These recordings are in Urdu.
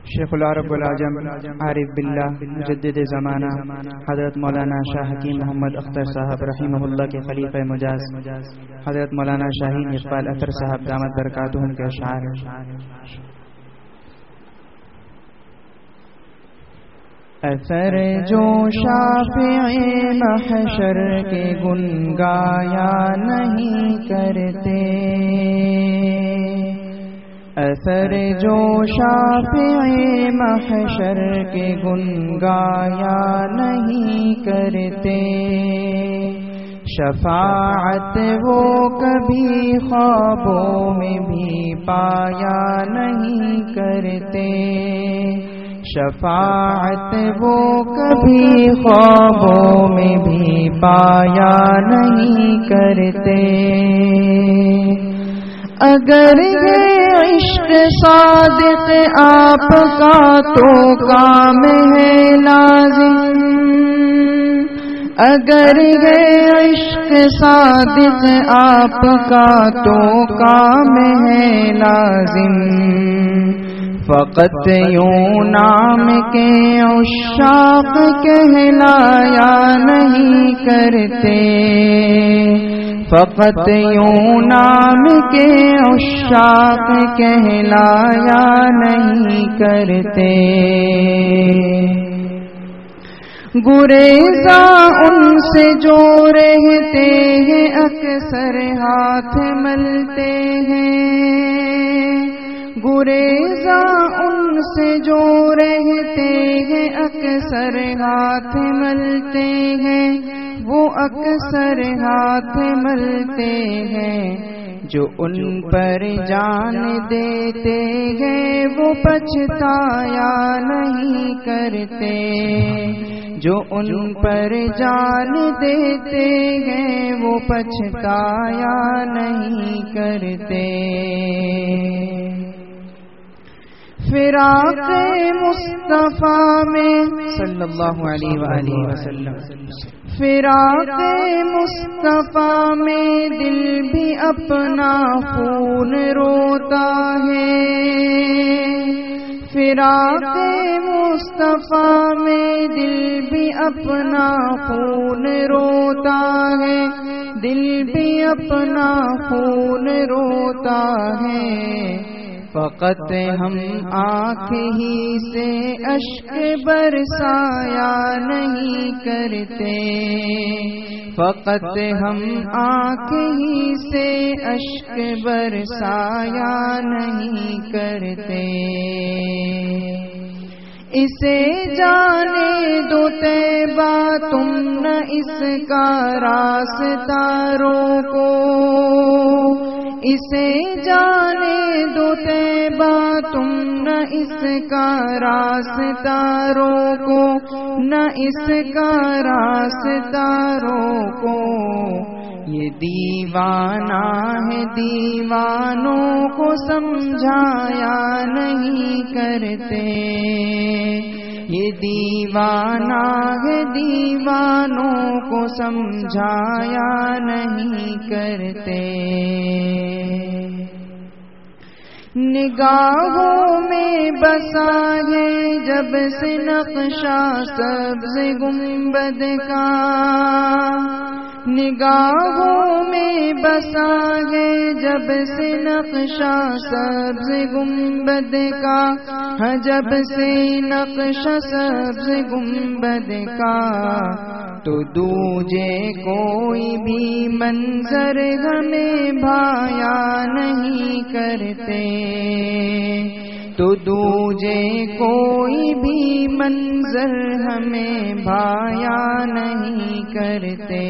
شیخ العرب والعجم عارف باللہ مجدد زمانہ حضرت مولانا شاہ حکیم محمد اختر صاحب رحمہ اللہ کے خلیفہ مجاز حضرت مولانا شاہین اقبال اختر صاحب دامت برکاتہم کے اشعار اثر جو شافعی محشر کے گن گایا نہیں کرتے، اثر جو شافعی محشر کے گن گایا نہیں کرتے، شفاعت وہ کبھی خوابوں میں بھی پایا نہیں کرتے، شفاعت وہ کبھی خوابوں میں بھی پایا نہیں کرتے۔ اگر یہ عشق صادق آپ کا تو کام ہے لازم، اگر یہ عشق صادق آپ کا تو کام ہے لازم، فقط یوں نام کے عشاق کہلایا نہیں کرتے، فقط یوں نام کے عشاق کہلایا نہیں کرتے۔ گریزاں ان سے جو رہتے ہیں اکثر ہاتھ ملتے ہیں، گریزاں ان سے جو رہتے ہیں اکثر ہاتھ ملتے ہیں، وہ اکثر ہاتھ ملتے ہیں، جو ان پر جان دیتے ہیں وہ پچھتایا نہیں کرتے، جو ان پر جان دیتے ہیں وہ پچھتایا نہیں کرتے۔ فراق مصطفیٰ میں صلی اللہ علیہ وآلہ وسلم، فراق مصطفیٰ میں دل بھی اپنا خون روتا ہے، فراق مصطفیٰ میں دل بھی اپنا خون روتا ہے، دل بھی اپنا خون روتا ہے، فقط ہم آنکھ ہی سے اشک برسایا نہیں کرتے، فقط ہم آنکھ ہی سے اشک برسایا نہیں کرتے۔ اسے جانے دو طیبہ تم نہ اس کا راستہ روکو، اسے جانے دو طیبہ تم نہ اس کا راستہ روکو، نہ اس کا راستہ روکو، یہ دیوانہ ہے دیوانوں کو سمجھایا نہیں کرتے، یہ دیوانہ ہے دیوانوں کو سمجھایا نہیں کرتے۔ نگاہوں میں بسا ہے جب سے نقشہ سبز گنبد کا، نگاہوں میں بسا ہے جب سے نقشہ سبز گنبد کا، ہاں جب سے نقشہ سبز گنبد کا، تو دوجے کوئی بھی منظر ہمیں بھایا نہیں کرتے، تو دوجے کوئی بھی منظر ہمیں بھایا نہیں کرتے۔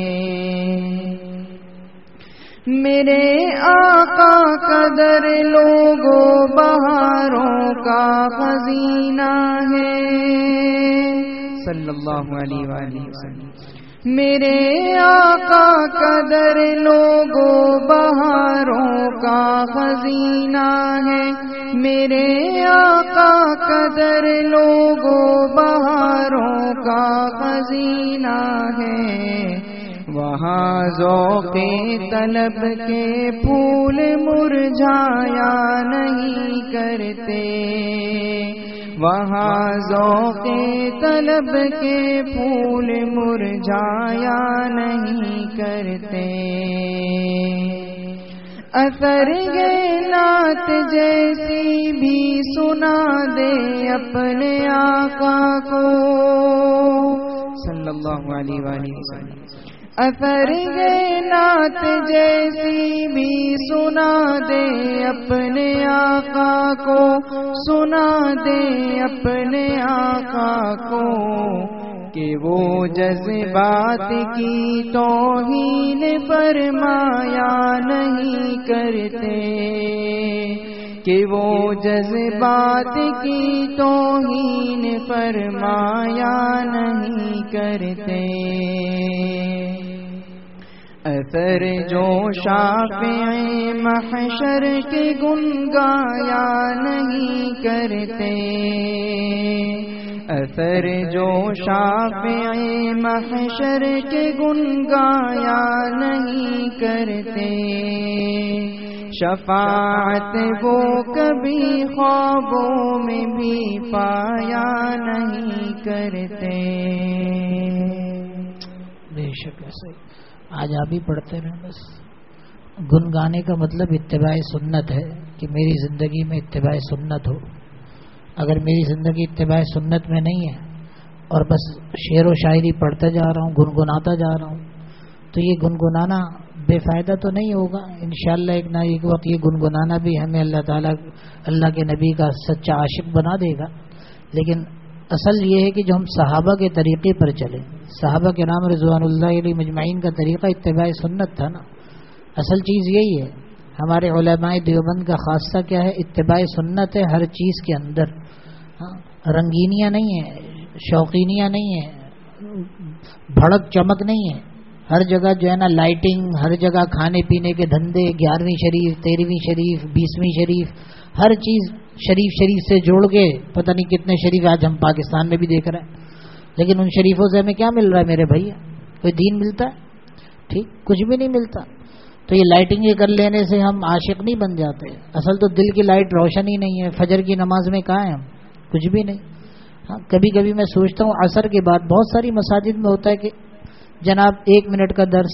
میرے آقا کا در لوگو بہاروں کا خزینہ ہے، صلی اللہ علیہ وآلہ وسلم، میرے آقا کا در لوگو بہاروں کا خزینہ ہے، میرے آقا کا در لوگو بہاروں کا خزینہ ہے، وہاں ذوق طلب کے پھول مرجھایا نہیں کرتے، وہاں ذوق طلب کے پھول مرجھایا نہیں کرتے، اثر یہ نعت جیسی بھی سنا دے اپنے آقا کو صلی اللہ علیہ وآلہ وسلم، اثر یہ نعت جیسی بھی سنا دے اپنے آقا کو، سنا دے اپنے آقا کو، کہ وہ جذبات کی توہین فرمایا نہیں کرتے، کہ وہ جذبات کی توہین فرمایا نہیں کرتے، اثر جو شافع محشر کے گن گایا نہیں کرتے، اثر جو شافع محشر کے گن گایا نہیں کرتے، شفاعت وہ کبھی خوابوں میں بھی پایا نہیں کرتے۔ بے شک ایسے آج آپ ہی پڑھتے رہیں بس۔ گنگانے کا مطلب اتباع سنت ہے کہ میری زندگی میں اتباع سنت ہو۔ اگر میری زندگی اتباع سنت میں نہیں ہے اور بس شعر و شاعری پڑھتا جا رہا ہوں، گنگناتا جا رہا ہوں، تو یہ گنگنانا بے فائدہ تو نہیں ہوگا۔ انشاءاللہ ایک نہ ایک وقت یہ گنگنانا بھی ہمیں اللہ تعالیٰ اللہ کے نبی کا سچا عاشق بنا دے گا۔ لیکن اصل یہ ہے کہ جو ہم صحابہ کے طریقے پر چلیں، صحابہ کے نام رضوان اللہ علیہ مجمعین کا طریقہ اتباع سنت تھا نا، اصل چیز یہی ہے۔ ہمارے علماء دیوبند کا خاصہ کیا ہے؟ اتباع سنت ہے ہر چیز کے اندر، رنگینیاں نہیں ہیں، شوقینیاں نہیں ہیں، بھڑک چمک نہیں ہے۔ ہر جگہ جو ہے نا لائٹنگ، ہر جگہ کھانے پینے کے دھندے، 11ویں شریف، 13ویں شریف، 20ویں شریف، ہر چیز شریف شریف سے جوڑ کے پتہ نہیں کتنے شریف آج ہم پاکستان میں بھی دیکھ رہے ہیں۔ لیکن ان شریفوں سے ہمیں کیا مل رہا ہے میرے بھائی؟ کوئی دین ملتا ہے؟ ٹھیک، کچھ بھی نہیں ملتا۔ تو یہ لائٹنگیں کر لینے سے ہم عاشق نہیں بن جاتے۔ اصل تو دل کی لائٹ روشن ہی نہیں ہے۔ فجر کی نماز میں کہاں ہیں ہم؟ کچھ بھی نہیں۔ ہاں، کبھی کبھی میں سوچتا ہوں عصر کے بعد بہت ساری مساجد میں ہوتا ہے کہ جناب 1 منٹ کا درس،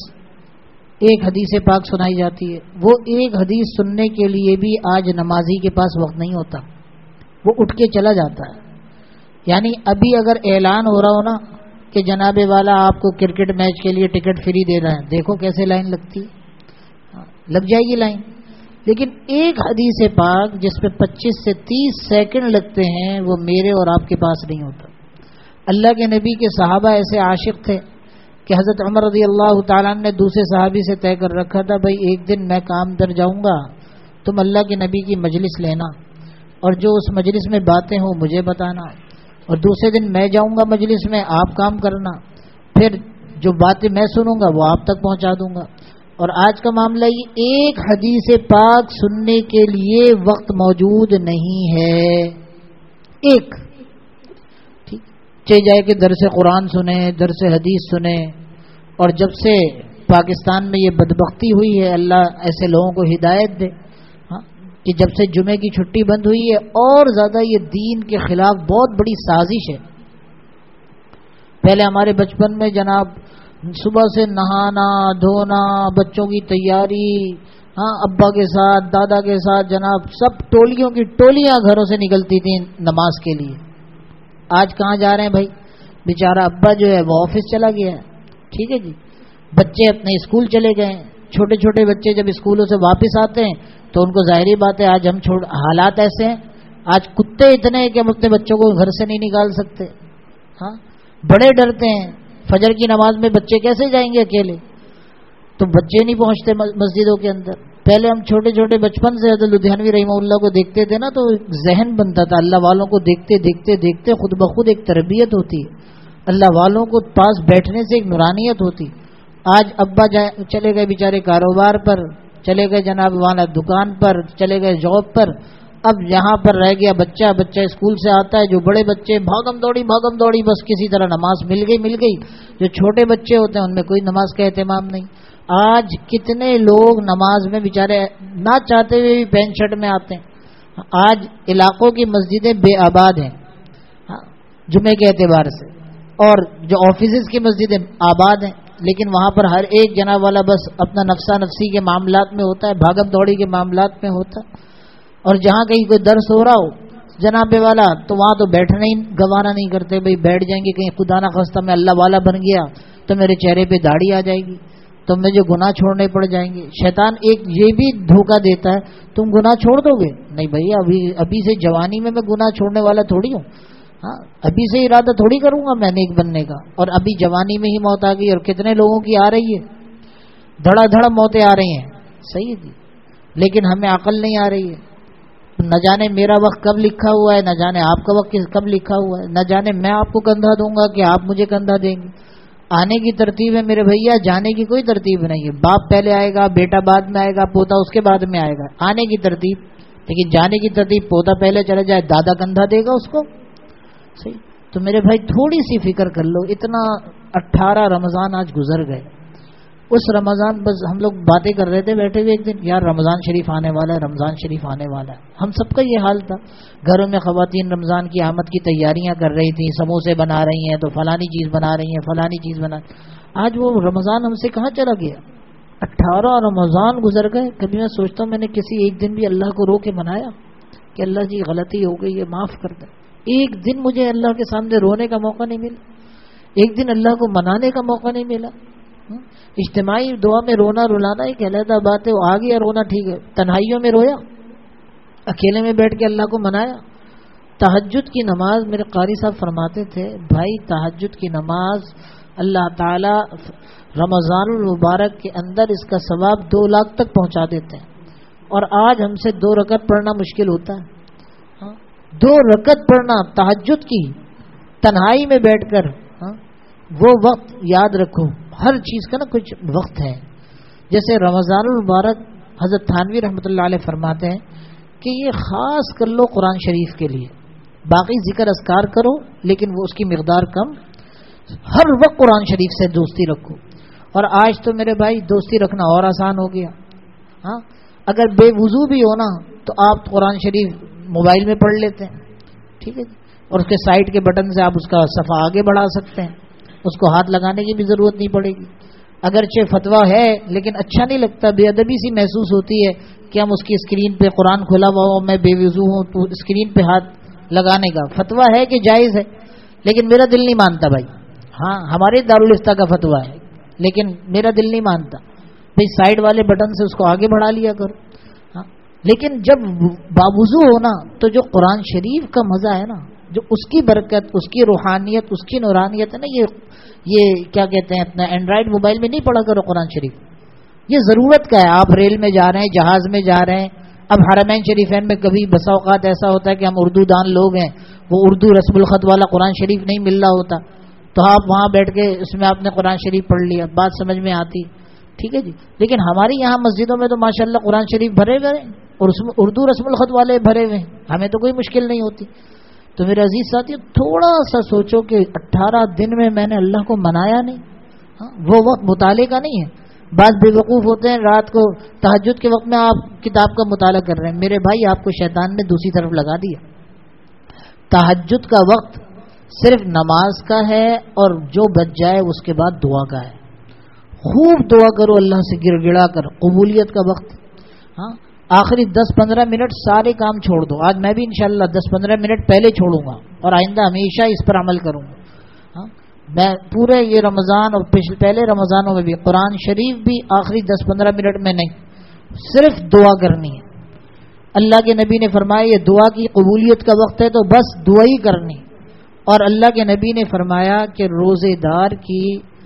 ایک حدیث پاک سنائی جاتی ہے، وہ ایک حدیث سننے کے لیے بھی آج نمازی کے پاس وقت نہیں ہوتا، وہ اٹھ کے چلا جاتا ہے۔ یعنی ابھی اگر اعلان ہو رہا ہو نا کہ جناب والا آپ کو کرکٹ میچ کے لیے ٹکٹ فری دے رہا ہے، دیکھو کیسے لائن لگتی ہے، لگ جائے گی لائن۔ لیکن ایک حدیث پاک جس پہ 25 سے 30 سیکنڈ لگتے ہیں وہ میرے اور آپ کے پاس نہیں ہوتا۔ اللہ کے نبی کے صحابہ ایسے عاشق تھے کہ حضرت عمر رضی اللہ تعالیٰ نے دوسرے صحابی سے طے کر رکھا تھا، بھائی ایک دن میں کام در جاؤں گا، تم اللہ کے نبی کی مجلس لینا اور جو اس مجلس میں باتیں ہوں مجھے بتانا، اور دوسرے دن میں جاؤں گا مجلس میں، آپ کام کرنا، پھر جو باتیں میں سنوں گا وہ آپ تک پہنچا دوں گا۔ اور آج کا معاملہ یہ ایک حدیث پاک سننے کے لیے وقت موجود نہیں ہے۔ ایک ٹھیک چاہے جائے کہ درس قرآن سنیں، درس حدیث سنیں، اور جب سے پاکستان میں یہ بدبختی ہوئی ہے، اللہ ایسے لوگوں کو ہدایت دے کہ جب سے جمعے کی چھٹی بند ہوئی ہے اور زیادہ یہ دین کے خلاف بہت بڑی سازش ہے۔ پہلے ہمارے بچپن میں جناب صبح سے نہانا دھونا، بچوں کی تیاری، ابا کے ساتھ دادا کے ساتھ جناب سب ٹولیوں کی ٹولیاں گھروں سے نکلتی تھیں نماز کے لیے۔ آج کہاں جا رہے ہیں بھائی؟ بیچارہ ابا جو ہے وہ آفس چلا گیا ہے، ٹھیک ہے جی، بچے اپنے اسکول چلے گئے ہیں۔ چھوٹے چھوٹے بچے جب اسکولوں سے واپس آتے ہیں تو ان کو ظاہری بات ہے آج ہم حالات ایسے ہیں، آج کتے اتنے ہیں کہ ہم اپنے بچوں کو گھر سے نہیں نکال سکتے۔ بڑے ڈرتے ہیں، فجر کی نماز میں بچے کیسے جائیں گے اکیلے؟ تو بچے نہیں پہنچتے مسجدوں کے اندر۔ پہلے ہم چھوٹے چھوٹے بچپن سے حضرت لدھیانوی رحمہ اللہ کو دیکھتے تھے نا، تو ذہن بنتا تھا، اللہ والوں کو دیکھتے دیکھتے دیکھتے خود بخود ایک تربیت ہوتی ہے، اللہ والوں کو پاس بیٹھنے سے ایک نورانیت ہوتی۔ آج ابا چلے گئے بیچارے کاروبار پر، چلے گئے جناب والا دکان پر، چلے گئے جاب پر، اب یہاں پر رہ گیا بچہ اسکول سے آتا ہے، جو بڑے بچے بھاگم دوڑی بس کسی طرح نماز مل گئی، جو چھوٹے بچے ہوتے ہیں ان میں کوئی نماز کا اہتمام نہیں۔ آج کتنے لوگ نماز میں بیچارے نہ چاہتے ہوئے بھی پینٹ شرٹ میں آتے ہیں۔ آج علاقوں کی مسجدیں بے آباد ہیں، جمعے کے اعتبار سے، اور جو آفیسز کی مسجدیں آباد ہیں لیکن وہاں پر ہر ایک جناب والا بس اپنا نفسا نفسی کے معاملات میں ہوتا ہے، بھاگم دوڑی کے معاملات میں ہوتا ہے، اور جہاں کہیں کوئی درس ہو رہا ہو جناب والا تو وہاں تو بیٹھنا ہی گوارا نہیں کرتے، بھئی بیٹھ جائیں گے، کہیں خدا نہ خواستہ میں اللہ والا بن گیا تو میرے چہرے پہ داڑھی آ جائے گی تو مجھے گناہ چھوڑنے پڑ جائیں گے۔ شیطان ایک یہ بھی دھوکہ دیتا ہے تم گناہ چھوڑ دو گے، نہیں بھائی ابھی سے جوانی میں گناہ چھوڑنے والا تھوڑی ہوں، ہاں ابھی سے ارادہ تھوڑی کروں گا میں نیک بننے کا، اور ابھی جوانی میں ہی موت آ گئی، اور کتنے لوگوں کی آ رہی ہے، دھڑا دھڑ موتیں آ رہی ہیں، صحیح ہے جی، لیکن ہمیں عقل نہیں آ رہی ہے۔ نہ جانے میرا وقت کب لکھا ہوا ہے، نہ جانے آپ کا وقت کب لکھا ہوا ہے، نہ جانے میں آپ کو کندھا دوں گا کہ آپ مجھے کندھا دیں گے۔ آنے کی ترتیب ہے میرے بھیا، جانے کی کوئی ترتیب نہیں ہے، باپ پہلے آئے گا، بیٹا بعد میں آئے گا، پوتا اس کے بعد میں آئے گا، آنے کی ترتیب، لیکن جانے کی ترتیب پوتا پہلے چلے جائے دادا کندھا دے گا اس کو، صحیح۔ تو میرے بھائی تھوڑی سی فکر کر لو، اتنا 18 رمضان آج گزر گئے، اس رمضان بس ہم لوگ باتیں کر رہے تھے بیٹھے ہوئے ایک دن، یار رمضان شریف آنے والا ہے، رمضان شریف آنے والا ہے، ہم سب کا یہ حال تھا، گھروں میں خواتین رمضان کی آمد کی تیاریاں کر رہی تھیں، سموسے بنا رہی ہیں تو فلانی چیز بنا رہی ہیں، فلانی چیز بنا، آج وہ رمضان ہم سے کہاں چلا گیا، 18 رمضان گزر گئے۔ کبھی میں سوچتا ہوں میں نے کسی ایک دن بھی اللہ کو رو کے منایا کہ اللہ جی غلطی ہو گئی ہے معاف کر دیں، ایک دن مجھے اللہ کے سامنے رونے کا موقع نہیں ملا، ایک دن اللہ کو منانے کا موقع نہیں ملا۔ اجتماعی دعا میں رونا رلانا ایک علیحدہ بات ہے، وہ آ گیا رونا ٹھیک ہے، تنہائیوں میں رویا، اکیلے میں بیٹھ کے اللہ کو منایا۔ تہجد کی نماز میرے قاری صاحب فرماتے تھے بھائی تہجد کی نماز اللہ تعالی رمضان المبارک کے اندر اس کا ثواب 2 لاکھ تک پہنچا دیتے ہیں، اور آج ہم سے 2 رکعت پڑھنا مشکل ہوتا ہے، 2 رکعت پڑھنا تہجد کی تنہائی میں بیٹھ کر، وہ وقت یاد رکھو، ہر چیز کا نا کچھ وقت ہے۔ جیسے رمضان المبارک حضرت تھانوی رحمۃ اللہ علیہ فرماتے ہیں کہ یہ خاص کر لو قرآن شریف کے لیے، باقی ذکر اذکار کرو لیکن وہ اس کی مقدار کم، ہر وقت قرآن شریف سے دوستی رکھو۔ اور آج تو میرے بھائی دوستی رکھنا اور آسان ہو گیا، ہاں اگر بے وضو بھی ہونا تو آپ قرآن شریف موبائل میں پڑھ لیتے ہیں، ٹھیک ہے جی، اور اس کے سائڈ کے بٹن سے آپ اس کا صفحہ آگے بڑھا سکتے ہیں، اس کو ہاتھ لگانے کی بھی ضرورت نہیں پڑے گی۔ اگرچہ فتویٰ ہے لیکن اچھا نہیں لگتا، بے ادبی سی محسوس ہوتی ہے کہ ہم اس کی اسکرین پہ قرآن کھلا ہوا ہو، میں بے وضو ہوں تو اسکرین پہ ہاتھ لگانے کا فتویٰ ہے کہ جائز ہے، لیکن میرا دل نہیں مانتا بھائی، ہاں ہمارے دارالفتہ کا فتویٰ ہے لیکن میرا دل نہیں مانتا، بھائی سائڈ والے بٹن سے اس کو آگے بڑھا لیا کرو، ہاں لیکن جب باوضو ہونا تو جو قرآن شریف کا مزہ ہے نا، جو اس کی برکت، اس کی روحانیت، اس کی نورانیت ہے نا، یہ کیا کہتے ہیں اپنا اینڈرائڈ موبائل میں نہیں پڑھا کرو قرآن شریف، یہ ضرورت کا ہے۔ آپ ریل میں جا رہے ہیں، جہاز میں جا رہے ہیں، اب حرمین شریفین میں کبھی بسا اوقات ایسا ہوتا ہے کہ ہم اردو دان لوگ ہیں، وہ اردو رسم الخط والا قرآن شریف نہیں مل رہا ہوتا، تو آپ وہاں بیٹھ کے اس میں آپ نے قرآن شریف پڑھ لیا، بات سمجھ میں آتی، ٹھیک ہے جی، لیکن ہماری یہاں مسجدوں میں تو ماشاءاللہ قرآن شریف بھرے ہوئے ہیں اور اس میں اردو رسم الخط والے بھرے ہوئے ہیں، ہمیں تو کوئی مشکل نہیں ہوتی۔ تو میرے عزیز ساتھی تھوڑا سا سوچو کہ 18 دن میں نے اللہ کو منایا نہیں، وہ وقت مطالعے کا نہیں ہے۔ بعض بے وقوف ہوتے ہیں رات کو تہجد کے وقت میں آپ کتاب کا مطالعہ کر رہے ہیں، میرے بھائی آپ کو شیطان نے دوسری طرف لگا دیا۔ تہجد کا وقت صرف نماز کا ہے اور جو بچ جائے اس کے بعد دعا کا ہے، خوب دعا کرو اللہ سے گر گڑا کر، قبولیت کا وقت، ہاں آخری 10-15 منٹ سارے کام چھوڑ دو۔ آج میں بھی انشاءاللہ 10-15 منٹ پہلے چھوڑوں گا اور آئندہ ہمیشہ اس پر عمل کروں گا، ہاں میں پورے یہ رمضان اور پہلے رمضانوں میں بھی قرآن شریف بھی آخری 10-15 منٹ میں نہیں، صرف دعا کرنی ہے۔ اللہ کے نبی نے فرمایا یہ دعا کی قبولیت کا وقت ہے تو بس دعا ہی کرنی، اور اللہ کے نبی نے فرمایا کہ روزے دار کی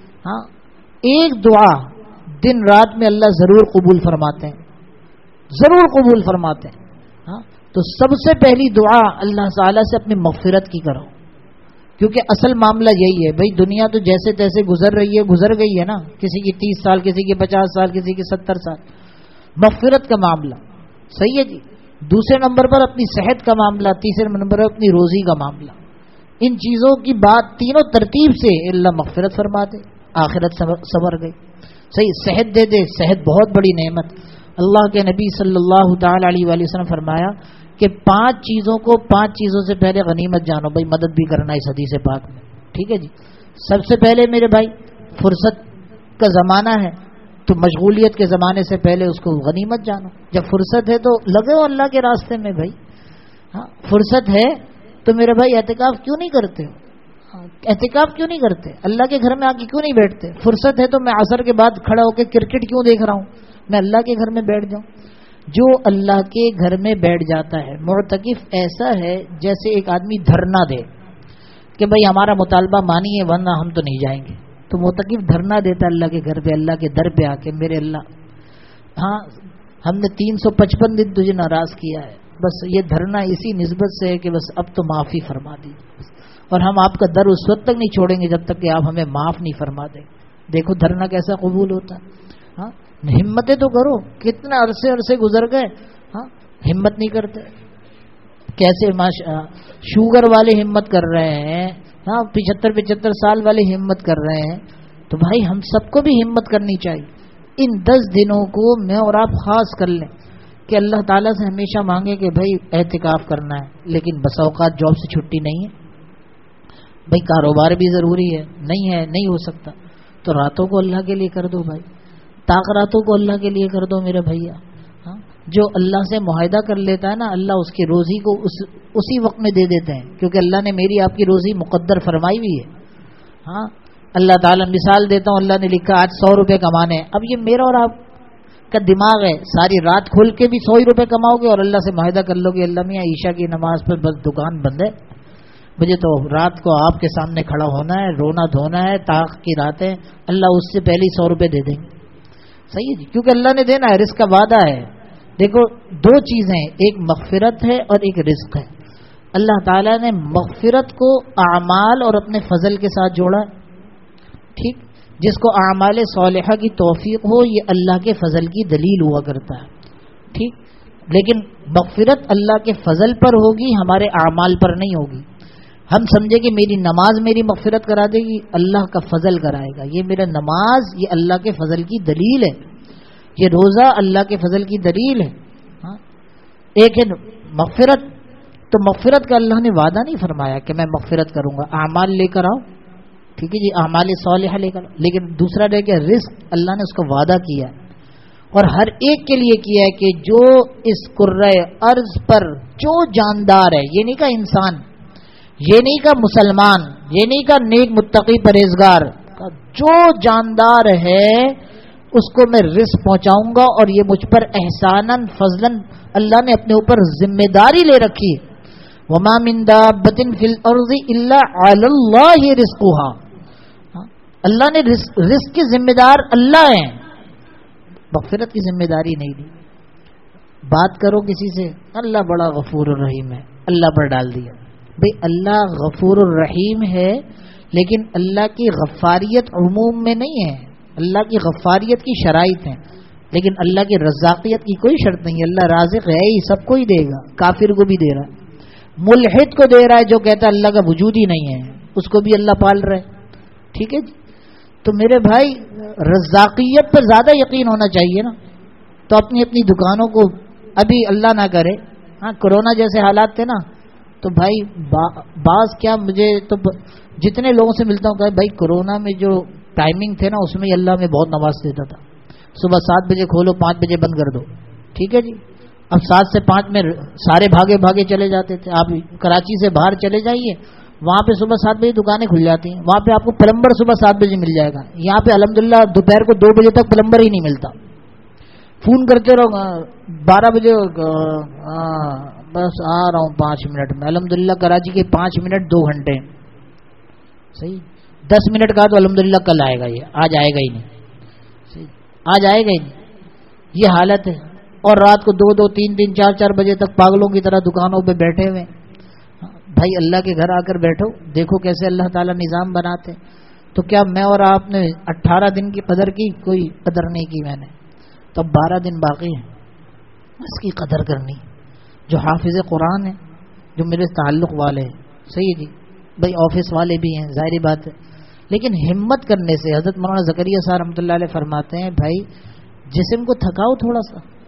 ایک دعا دن رات میں اللہ ضرور قبول فرماتے ہیں، ضرور قبول فرماتے ہیں۔ تو سب سے پہلی دعا اللہ تعالیٰ سے اپنی مغفرت کی کرو، کیونکہ اصل معاملہ یہی ہے بھائی، دنیا تو جیسے تیسے گزر رہی ہے، گزر گئی ہے نا، کسی کی 30 سال، کسی کی 50 سال، کسی کی 70 سال، مغفرت کا معاملہ صحیح ہے جی۔ دوسرے نمبر پر اپنی صحت کا معاملہ، تیسرے نمبر پر اپنی روزی کا معاملہ، ان چیزوں کی بات تینوں ترتیب سے اللہ مغفرت فرما دے، آخرت سنور گئی، صحیح صحت دے دے، صحت بہت بڑی نعمت۔ اللہ کے نبی صلی اللہ تعالی علیہ وآلہ وسلم فرمایا کہ 5 چیزوں سے پہلے غنیمت جانو. بھائی مدد بھی کرنا اس حدیث پاک میں. ٹھیک ہے جی. سب سے پہلے میرے بھائی فرصت کا زمانہ ہے تو مشغولیت کے زمانے سے پہلے اس کو غنیمت جانو. جب فرصت ہے تو لگے ہو اللہ کے راستے میں بھائی. ہاں فرصت ہے تو میرے بھائی اعتکاف کیوں نہیں کرتے ہو؟ اعتکاف کیوں نہیں کرتے؟ اللہ کے گھر میں آ کے کیوں نہیں بیٹھتے؟ فرصت ہے تو میں عصر کے بعد کھڑا ہو کے کرکٹ کیوں دیکھ رہا ہوں؟ میں اللہ کے گھر میں بیٹھ جاؤں. جو اللہ کے گھر میں بیٹھ جاتا ہے معتکف ایسا ہے جیسے ایک آدمی دھرنا دے کہ بھائی ہمارا مطالبہ مانیے ورنہ ہم تو نہیں جائیں گے. تو معتکف دھرنا دیتا اللہ کے گھر پہ، اللہ کے در پہ آ کے، میرے اللہ ہاں ہم نے 355 دن تجھے ناراض کیا ہے، بس یہ دھرنا اسی نسبت سے ہے کہ بس اب تو معافی فرما دیجیے، اور ہم آپ کا در اس وقت تک نہیں چھوڑیں گے جب تک کہ آپ ہمیں معاف نہیں فرما دیں. دیکھو دھرنا کیسا قبول ہوتا ہے. ہاں ہمتیں تو کرو. کتنے عرصے گزر گئے، ہاں ہمت نہیں کرتے. کیسے شوگر والے ہمت کر رہے ہیں، ہاں 75 سال والے ہمت کر رہے ہیں. تو بھائی ہم سب کو بھی ہمت کرنی چاہیے. ان 10 دنوں کو میں اور آپ خاص کر لیں کہ اللہ تعالیٰ سے ہمیشہ مانگے کہ بھائی اعتکاف کرنا ہے، لیکن بس اوقات جاب سے چھٹی نہیں ہے، بھائی کاروبار بھی ضروری ہے، نہیں ہو سکتا تو راتوں کو اللہ کے لیے کر دو بھائی، راتوں کو اللہ کے لیے کر دو میرے بھیا. ہاں جو اللہ سے معاہدہ کر لیتا ہے نا، اللہ اس کی روزی کو اسی وقت میں دے دیتے ہیں، کیونکہ اللہ نے میری آپ کی روزی مقدر فرمائی ہوئی ہے. ہاں اللہ تعالیٰ مثال دیتا ہوں، اللہ نے لکھا آج 100 روپے کمانے ہیں. اب یہ میرا اور آپ کا دماغ ہے، ساری رات کھول کے بھی 100 روپے کماؤ گے اور اللہ سے معاہدہ کر لو گے اللہ میاں عشاء کی نماز پر بس دکان بند ہے، مجھے تو رات کو آپ کے سامنے کھڑا ہونا ہے، رونا دھونا ہے، طاق کی راتیں، اللہ اس سے پہلے 100 روپے دے دیں گے. صحیح ہے جی، کیونکہ اللہ نے دینا ہے، رزق کا وعدہ ہے. دیکھو 2 چیزیں، ایک مغفرت ہے اور ایک رزق ہے. اللہ تعالیٰ نے مغفرت کو اعمال اور اپنے فضل کے ساتھ جوڑا. ٹھیک، جس کو اعمال صالحہ کی توفیق ہو یہ اللہ کے فضل کی دلیل ہوا کرتا ہے. ٹھیک، لیکن مغفرت اللہ کے فضل پر ہوگی، ہمارے اعمال پر نہیں ہوگی. ہم سمجھے کہ میری نماز میری مغفرت کرا دے گی، اللہ کا فضل کرائے گا. یہ میرا نماز یہ اللہ کے فضل کی دلیل ہے، یہ روزہ اللہ کے فضل کی دلیل ہے. ہاں ایک ہے مغفرت، تو مغفرت کا اللہ نے وعدہ نہیں فرمایا کہ میں مغفرت کروں گا، اعمال لے کر آؤ. ٹھیک ہے جی، اعمال صالحہ لے کر آؤ. لیکن دوسرا رہ کہ رزق اللہ نے اس کا وعدہ کیا ہے اور ہر ایک کے لیے کیا ہے کہ جو اس کرۂ ارض پر جو جاندار ہے، یہ نہیں کہا انسان، یہ نہیں کہا مسلمان، یہ نہیں کہا نیک متقی پرہیزگار، جو جاندار ہے اس کو میں رزق پہنچاؤں گا. اور یہ مجھ پر احساناً فضلاً اللہ نے اپنے اوپر ذمہ داری لے رکھی. وما من دابۃ فی الارض الا علی اللہ رزقها، اللہ نے رزق کی ذمہ دار اللہ ہیں، مغفرت کی ذمہ داری نہیں دی. بات کرو کسی سے، اللہ بڑا غفور الرحیم ہے، اللہ پر ڈال دیا. بھئی اللہ غفور الرحیم ہے، لیکن اللہ کی غفاریت عموم میں نہیں ہے، اللہ کی غفاریت کی شرائط ہیں، لیکن اللہ کی رزاقیت کی کوئی شرط نہیں. اللہ رازق ہے ہی، سب کو ہی دے گا، کافر کو بھی دے رہا ہے، ملحد کو دے رہا ہے جو کہتا ہے اللہ کا وجود ہی نہیں ہے، اس کو بھی اللہ پال رہا ہے. ٹھیک ہے جی، تو میرے بھائی رزاقیت پر زیادہ یقین ہونا چاہیے نا. تو اپنی اپنی دکانوں کو ابھی اللہ نہ کرے، ہاں کرونا جیسے حالات تھے نا، تو بھائی بعض کیا مجھے تو جتنے لوگوں سے ملتا ہوں کہ بھائی کرونا میں جو ٹائمنگ تھے نا اس میں اللہ میں بہت نواز دیتا تھا. صبح 7 بجے کھولو، 5 بجے بند کر دو. ٹھیک ہے جی، اب 7 سے 5 میں سارے بھاگے چلے جاتے تھے. آپ کراچی سے باہر چلے جائیے، وہاں پہ صبح 7 بجے دکانیں کھل جاتی ہیں، وہاں پہ آپ کو پلمبر صبح 7 بجے مل جائے گا. یہاں پہ الحمدللہ دوپہر کو 2 بجے تک پلمبر ہی نہیں ملتا. فون کرتے رہو 12 بجے، بس آ رہا ہوں 5 منٹ میں. الحمدللہ کراچی کے 5 منٹ 2 گھنٹے. صحیح، 10 منٹ کا تو الحمدللہ کل آئے گا، یہ آج آئے گا ہی نہیں. صحیح، آج آئے گا ہی نہیں. یہ حالت ہے. اور رات کو 2 3 4 بجے تک پاگلوں کی طرح دکانوں پہ بیٹھے ہوئے. بھائی اللہ کے گھر آ کر بیٹھو، دیکھو کیسے اللہ تعالیٰ نظام بناتے. تو کیا میں اور آپ نے 18 دن کی قدر کی؟ کوئی قدر نہیں کی میں نے. تو 12 دن باقی ہیں، اس کی قدر کرنی. جو حافظ قرآن ہیں، جو میرے تعلق والے ہیں، صحیح ہے جی، بھائی آفس والے بھی ہیں، ظاہری بات ہے. لیکن ہمت کرنے سے حضرت مولانا زکریا صاحب رحمۃ اللہ علیہ فرماتے ہیں بھائی جسم کو تھکاؤ تھوڑا سا.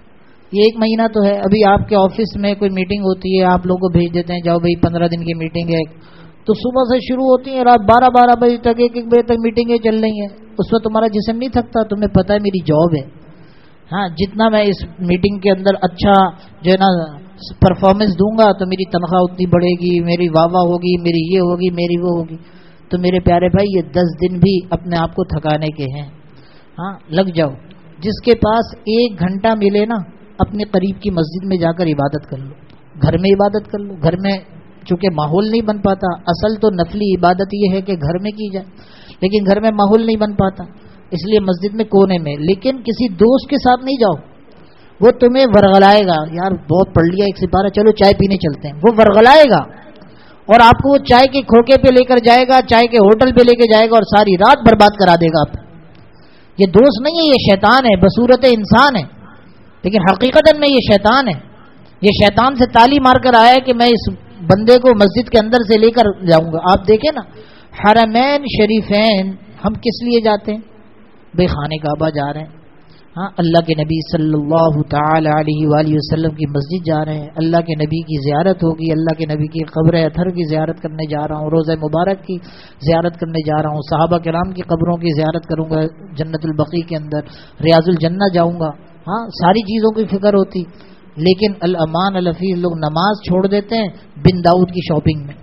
یہ 1 مہینہ تو ہے. ابھی آپ کے آفس میں کوئی میٹنگ ہوتی ہے, آپ لوگوں کو بھیج دیتے ہیں جاؤ بھائی 15 دن کی میٹنگ ہے, تو صبح سے شروع ہوتی ہیں رات 12 بجے تک 1 بجے تک میٹنگیں چل رہی ہیں. اس میں تمہارا جسم نہیں تھکتا؟ تمہیں پتہ ہے میری جاب ہے. ہاں, جتنا میں اس میٹنگ کے اندر اچھا جو ہے نا پرفارمنس دوں گا تو میری تنخواہ اتنی بڑھے گی, میری واہ ہوگی, میری یہ ہوگی, میری وہ ہوگی. تو میرے پیارے بھائی یہ 10 دن بھی اپنے آپ کو تھکانے کے ہیں. ہاں, لگ جاؤ. جس کے پاس 1 گھنٹہ ملے نا, اپنے قریب کی مسجد میں جا کر عبادت کر لو, گھر میں عبادت کر لو. گھر میں چونکہ ماحول نہیں بن پاتا, اصل تو نفلی عبادت یہ ہے کہ گھر میں کی جائے, لیکن گھر میں ماحول نہیں بن پاتا, اس لیے مسجد میں کونے میں. لیکن کسی دوست کے ساتھ نہیں جاؤ, وہ تمہیں ورغلائے گا, یار بہت پڑھ لیا 1 سپارہ, چلو چائے پینے چلتے ہیں. وہ ورغلائے گا اور آپ کو وہ چائے کے کھوکے پہ لے کر جائے گا, چائے کے ہوٹل پہ لے کے جائے گا اور ساری رات برباد کرا دے گا. آپ یہ دوست نہیں ہے, یہ شیطان ہے, بصورت انسان ہے, لیکن حقیقت میں یہ شیطان ہے. یہ شیطان سے تالی مار کر آیا ہے کہ میں اس بندے کو مسجد کے اندر سے لے کر جاؤں گا. آپ دیکھیں نا, حرمین شریفین ہم کس لیے جاتے ہیں بھائی؟ خانہ کعبہ جا رہے ہیں. ہاں, اللہ کے نبی صلی اللہ تعالی علیہ وآلہ وسلم کی مسجد جا رہے ہیں, اللہ کے نبی کی زیارت ہوگی, اللہ کے نبی کی قبر اطہر کی زیارت کرنے جا رہا ہوں, روضہ مبارک کی زیارت کرنے جا رہا ہوں, صحابہ کرام کی قبروں کی زیارت کروں گا, جنت البقیع کے اندر ریاض الجنہ جاؤں گا. ہاں, ساری چیزوں کی فکر ہوتی. لیکن الامان الحفیظ لوگ نماز چھوڑ دیتے ہیں بن داؤد کی شاپنگ میں.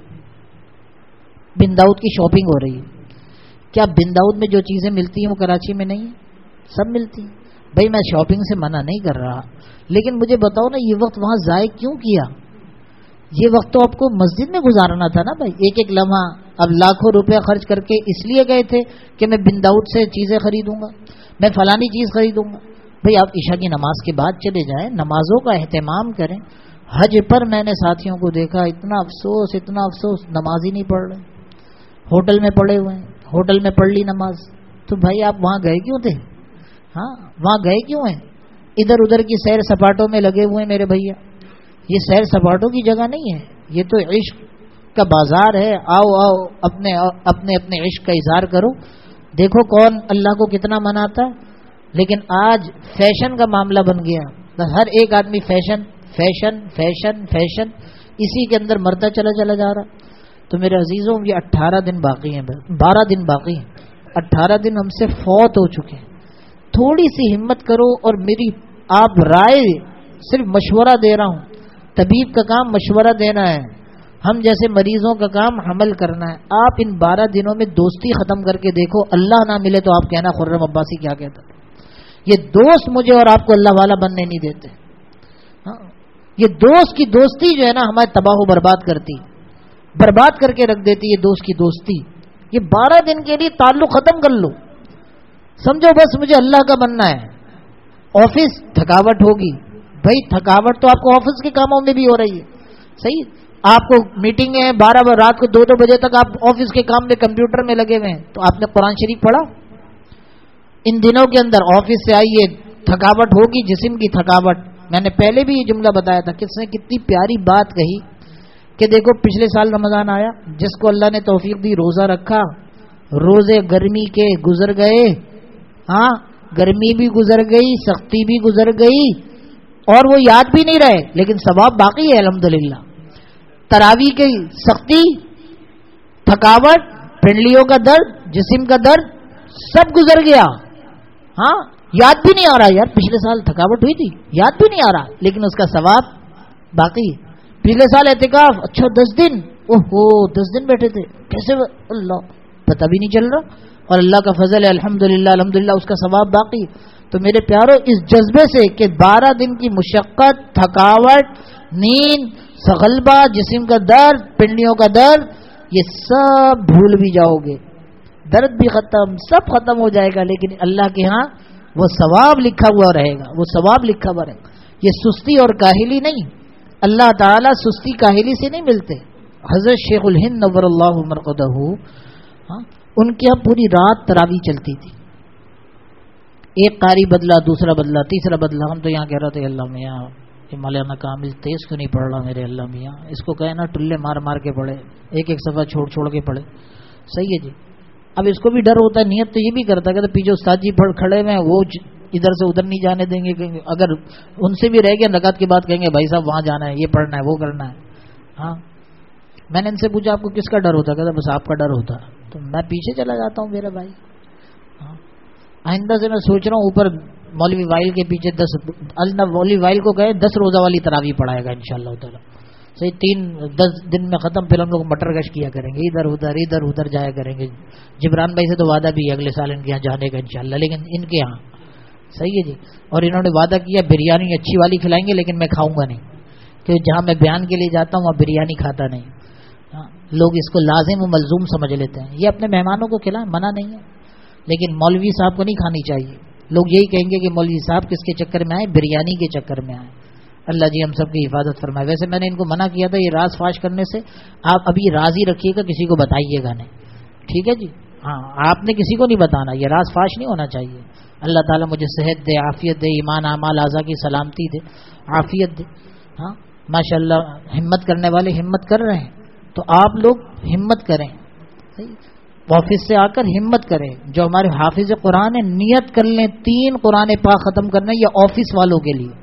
بن داؤد کی شاپنگ ہو رہی ہے. کیا بن داؤد میں جو چیزیں ملتی ہیں وہ کراچی میں نہیں ہیں؟ سب ملتی ہیں. بھائی میں شاپنگ سے منع نہیں کر رہا, لیکن مجھے بتاؤ نا یہ وقت وہاں ضائع کیوں کیا؟ یہ وقت تو آپ کو مسجد میں گزارنا تھا نا بھائی, ایک لمحہ. اب لاکھوں روپے خرچ کر کے اس لیے گئے تھے کہ میں بن داؤد سے چیزیں خریدوں گا, میں فلانی چیز خریدوں گا. بھائی آپ عشاء کی نماز کے بعد چلے جائیں, نمازوں کا اہتمام کریں. حج پر میں نے ساتھیوں کو دیکھا, اتنا افسوس نماز ہی نہیں پڑھ رہے, ہوٹل میں پڑے ہوئے ہیں, ہوٹل میں پڑھ لی نماز. تو بھائی آپ وہاں گئے کیوں تھے؟ ہاں, وہاں گئے کیوں ہیں؟ ادھر ادھر کی سیر سپاٹوں میں لگے ہوئے ہیں میرے بھیا. یہ سیر سپاٹوں کی جگہ نہیں ہے, یہ تو عشق کا بازار ہے. آؤ اپنے اپنے عشق کا اظہار کرو. دیکھو کون اللہ کو کتنا مناتا ہے. لیکن آج فیشن کا معاملہ بن گیا, ہر ایک آدمی فیشن فیشن فیشن فیشن اسی کے اندر مرتا چلا جا رہا. تو میرے عزیزوں, یہ 18 دن باقی ہیں, 12 دن باقی ہیں. 18 دن ہم سے فوت ہو چکے ہیں. تھوڑی سی ہمت کرو, اور میری آپ رائے صرف مشورہ دے رہا ہوں. طبیب کا کام مشورہ دینا ہے, ہم جیسے مریضوں کا کام حمل کرنا ہے. آپ ان 12 دنوں میں دوستی ختم کر کے دیکھو, اللہ نہ ملے تو آپ کہنا خرم عباسی کیا کہتا. یہ دوست مجھے اور آپ کو اللہ والا بننے نہیں دیتے. ہاں, یہ دوست کی دوستی جو ہے نا ہمارے تباہ و برباد کرتی, برباد کر کے رکھ دیتی. یہ دوست کی دوستی, یہ 12 دن کے لیے تعلق ختم کر لو. سمجھو بس مجھے اللہ کا بننا ہے. آفس تھکاوٹ ہوگی, بھائی تھکاوٹ تو آپ کو آفس کے کاموں میں بھی ہو رہی ہے. صحیح, آپ کو میٹنگ ہے 12 رات کو 2 بجے تک آپ آفس کے کام میں کمپیوٹر میں لگے ہوئے ہیں. تو آپ نے قرآن شریف پڑھا؟ ان دنوں کے اندر آفس سے آئیے, تھکاوٹ ہوگی, جسم کی تھکاوٹ. میں نے پہلے بھی یہ جملہ بتایا تھا, کس نے کتنی پیاری بات کہی کہ دیکھو پچھلے سال رمضان آیا, جس کو اللہ نے توفیق دی روزہ رکھا, روزے گرمی کے گزر گئے. ہاں, گرمی بھی گزر گئی, سختی بھی گزر گئی, اور وہ یاد بھی نہیں رہے, لیکن ثواب باقی ہے الحمدللہ. تراویح کی سختی, تھکاوٹ, پنڈلیوں کا درد, جسم کا درد سب گزر گیا. ہاں, یاد بھی نہیں آ رہا یار پچھلے سال تھکاوٹ ہوئی تھی, یاد بھی نہیں آ رہا, لیکن اس کا ثواب باقی. پچھلے سال اعتکاف, اچھا 10 دن, اوہو 10 دن بیٹھے تھے, کیسے اللہ پتہ بھی نہیں چل رہا, اور اللہ کا فضل ہے الحمدللہ الحمدللہ, اس کا ثواب باقی. تو میرے پیارو, اس جذبے سے کہ 12 دن کی مشقت, تھکاوٹ, نیند, غلبہ, جسم کا درد, پنڈلیوں کا درد, یہ سب بھول بھی جاؤ گے, درد بھی ختم, سب ختم ہو جائے گا. لیکن اللہ کے ہاں وہ ثواب لکھا ہوا رہے گا, وہ ثواب لکھا ہوا رہے گا. یہ سستی اور کاہلی نہیں, اللہ تعالیٰ سستی کاہلی سے نہیں ملتے. حضرت شیخ الہند نور اللہ مرقدہ, ان کے یہاں پوری رات تراویح چلتی تھی. ایک قاری بدلا, دوسرا بدلا, تیسرا بدلا. ہم تو یہاں کہہ رہے تھے اللہ میاں یہ مولانا کامل تیز کیوں نہیں پڑھ رہا میرے اللہ میاں, اس کو کہنا ٹلے مار مار کے پڑھے, ایک صفحہ چھوڑ کے پڑھے. صحیح ہے جی. اب اس کو بھی ڈر ہوتا ہے, نیت تو یہ بھی کرتا ہے کہ پیچھے استاد جی کھڑے ہوئے ہیں, وہ ادھر سے ادھر نہیں جانے دیں گے. اگر ان سے بھی رہ گئے رکعت کے بعد کہیں گے بھائی صاحب وہاں جانا ہے, یہ پڑھنا ہے, وہ کرنا ہے. ہاں میں نے ان سے پوچھا آپ کو کس کا ڈر ہوتا, کہتا بس آپ کا ڈر ہوتا. تو میں پیچھے چلا جاتا ہوں میرے بھائی. ہاں آئندہ سے میں سوچ رہا ہوں اوپر مولوی وائل کے پیچھے 10 مولوی وائل کو کہے 10 روزہ والی تراویح پڑھائے گا انشاءاللہ تعالی. صحیح 10 دن میں ختم. پھر ہم لوگ مٹر گش کیا کریں گے, ادھر ادھر جایا کریں گے. جبران بھائی سے تو وعدہ بھی ہے اگلے سال ان کے یہاں جانے کا انشاءاللہ, لیکن ان کے یہاں صحیح ہے جی. اور انہوں نے وعدہ کیا بریانی اچھی والی کھلائیں گے, لیکن میں کھاؤں گا نہیں, کیونکہ جہاں میں بیان کے لیے جاتا ہوں وہاں بریانی کھاتا نہیں. لوگ اس کو لازم و ملزوم سمجھ لیتے ہیں. یہ اپنے مہمانوں کو کھلائیں, منع نہیں ہے, لیکن مولوی صاحب کو نہیں کھانی چاہیے. لوگ یہی کہیں گے کہ مولوی صاحب کس کے چکر میں آئے, بریانی کے چکر میں آئے. اللہ جی ہم سب کی حفاظت فرمائے. ویسے میں نے ان کو منع کیا تھا یہ راز فاش کرنے سے. آپ ابھی راز ہی رکھیے گا, کسی کو بتائیے گا نہیں, ٹھیک ہے جی. ہاں آپ نے کسی کو نہیں بتانا, یہ راز فاش نہیں ہونا چاہیے. اللہ تعالیٰ مجھے صحت دے, عافیت دے, ایمان اعمال اعضاء کی سلامتی دے, عافیت دے. ہاں ماشاء اللہ ہمت کرنے والے ہمت کر رہے ہیں, تو آپ لوگ ہمت کریں. آفس سے آ کر ہمت کریں. جو ہمارے حافظ قرآن ہے نیت کر لیں 3 قرآن پاک ختم کرنا. یہ آفس والوں کے لیے,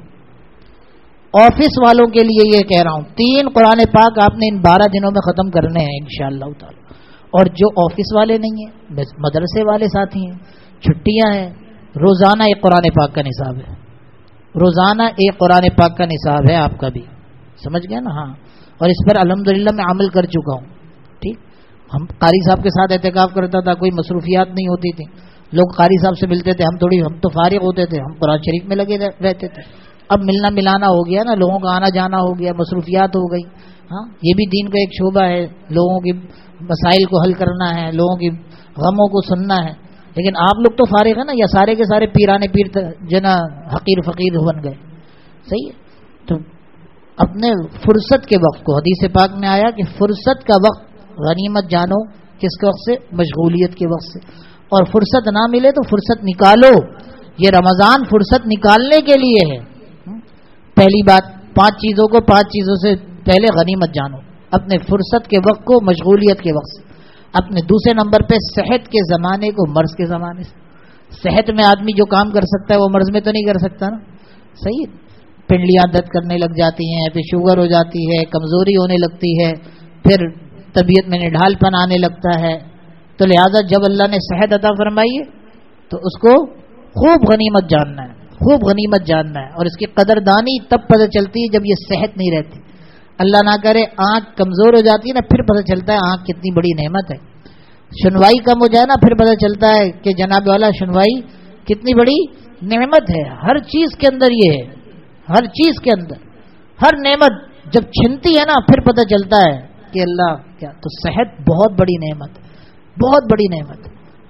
آفس والوں کے لیے یہ کہہ رہا ہوں, 3 قرآن پاک آپ نے ان 12 دنوں میں ختم کرنے ہیں انشاءاللہ تعالی. اور جو آفس والے نہیں ہیں, مدرسے والے ساتھی ہیں, چھٹیاں ہیں, روزانہ ایک قرآن پاک کا نصاب ہے. روزانہ ایک قرآن پاک کا نصاب ہے آپ کا بھی, سمجھ گئے نا. ہاں اور اس پر الحمدللہ میں عمل کر چکا ہوں. ٹھیک, ہم قاری صاحب کے ساتھ اعتکاف کرتا تھا, کوئی مصروفیات نہیں ہوتی تھی. لوگ قاری صاحب سے ملتے تھے, ہم تو فارغ ہوتے تھے, ہم قرآن شریف میں لگے رہتے تھے. اب ملنا ملانا ہو گیا نا, لوگوں کا آنا جانا ہو گیا, مصروفیات ہو گئی. ہاں یہ بھی دین کا ایک شعبہ ہے, لوگوں کی مسائل کو حل کرنا ہے, لوگوں کی غموں کو سننا ہے. لیکن آپ لوگ تو فارغ ہیں نا, یا سارے کے سارے پیرانے پیر جنا حقیر فقیر بن گئے. صحیح ہے, تو اپنے فرصت کے وقت کو, حدیث پاک میں آیا کہ فرصت کا وقت غنیمت جانو. کس کے وقت سے؟ مشغولیت کے وقت سے. اور فرصت نہ ملے تو فرصت نکالو. یہ رمضان فرصت نکالنے کے لیے ہے. پہلی بات 5 چیزوں کو 5 چیزوں سے پہلے غنیمت جانو. اپنے فرصت کے وقت کو مشغولیت کے وقت سے. اپنے دوسرے نمبر پہ صحت کے زمانے کو مرض کے زمانے سے. صحت میں آدمی جو کام کر سکتا ہے وہ مرض میں تو نہیں کر سکتا نا. صحیح, پنڈلیاں درد کرنے لگ جاتی ہیں, پھر شوگر ہو جاتی ہے, کمزوری ہونے لگتی ہے, پھر طبیعت میں نڈھال پن آنے لگتا ہے. تو لہذا جب اللہ نے صحت عطا فرمائی ہے تو اس کو خوب غنیمت جاننا ہے, خوب غنیمت جاننا ہے. اور اس کی قدردانی تب پتہ چلتی ہے جب یہ صحت نہیں رہتی. اللہ نہ کرے آنکھ کمزور ہو جاتی ہے نا, پھر پتہ چلتا ہے آنکھ کتنی بڑی نعمت ہے. سنوائی کم ہو جائے نا, پھر پتہ چلتا ہے کہ جناب والا سنوائی کتنی بڑی نعمت ہے. ہر چیز کے اندر یہ ہے, ہر چیز کے اندر ہر نعمت جب چھنتی ہے نا پھر پتہ چلتا ہے کہ اللہ کیا. تو صحت بہت بڑی نعمت, بہت بڑی نعمت.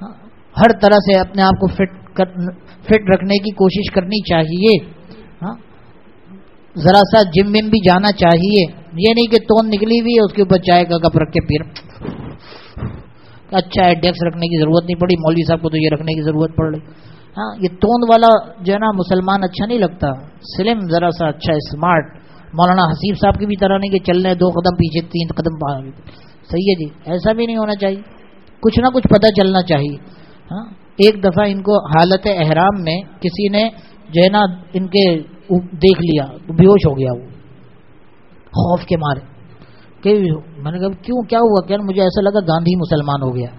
ہر طرح سے اپنے آپ کو فٹ رکھنے کی کوشش کرنی چاہیے. ہاں ذرا سا جم وم بھی جانا چاہیے. یہ نہیں کہ توند نکلی ہوئی ہے اس کے اوپر چائے کا کپ رکھ کے پیر, اچھا ہے ڈیکس رکھنے کی ضرورت نہیں پڑی, مولوی صاحب کو تو یہ رکھنے کی ضرورت پڑ رہی. ہاں یہ توند والا جو ہے نا مسلمان اچھا نہیں لگتا. سلم ذرا سا اچھا اسمارٹ, مولانا حسیب صاحب کی بھی طرح نہیں کہ چل رہے 2 قدم پیچھے 3 قدم آگے. صحیح ہے جی, ایسا بھی نہیں ہونا چاہیے. کچھ نہ کچھ پتہ چلنا چاہیے. ہاں ایک دفعہ ان کو حالت احرام میں کسی نے جو ہے نا ان کے دیکھ لیا, بے ہوش ہو گیا وہ خوف کے مارے. کہ میں نے کہا کیوں, کیا ہوا؟ کیا مجھے ایسا لگا گاندھی مسلمان ہو گیا.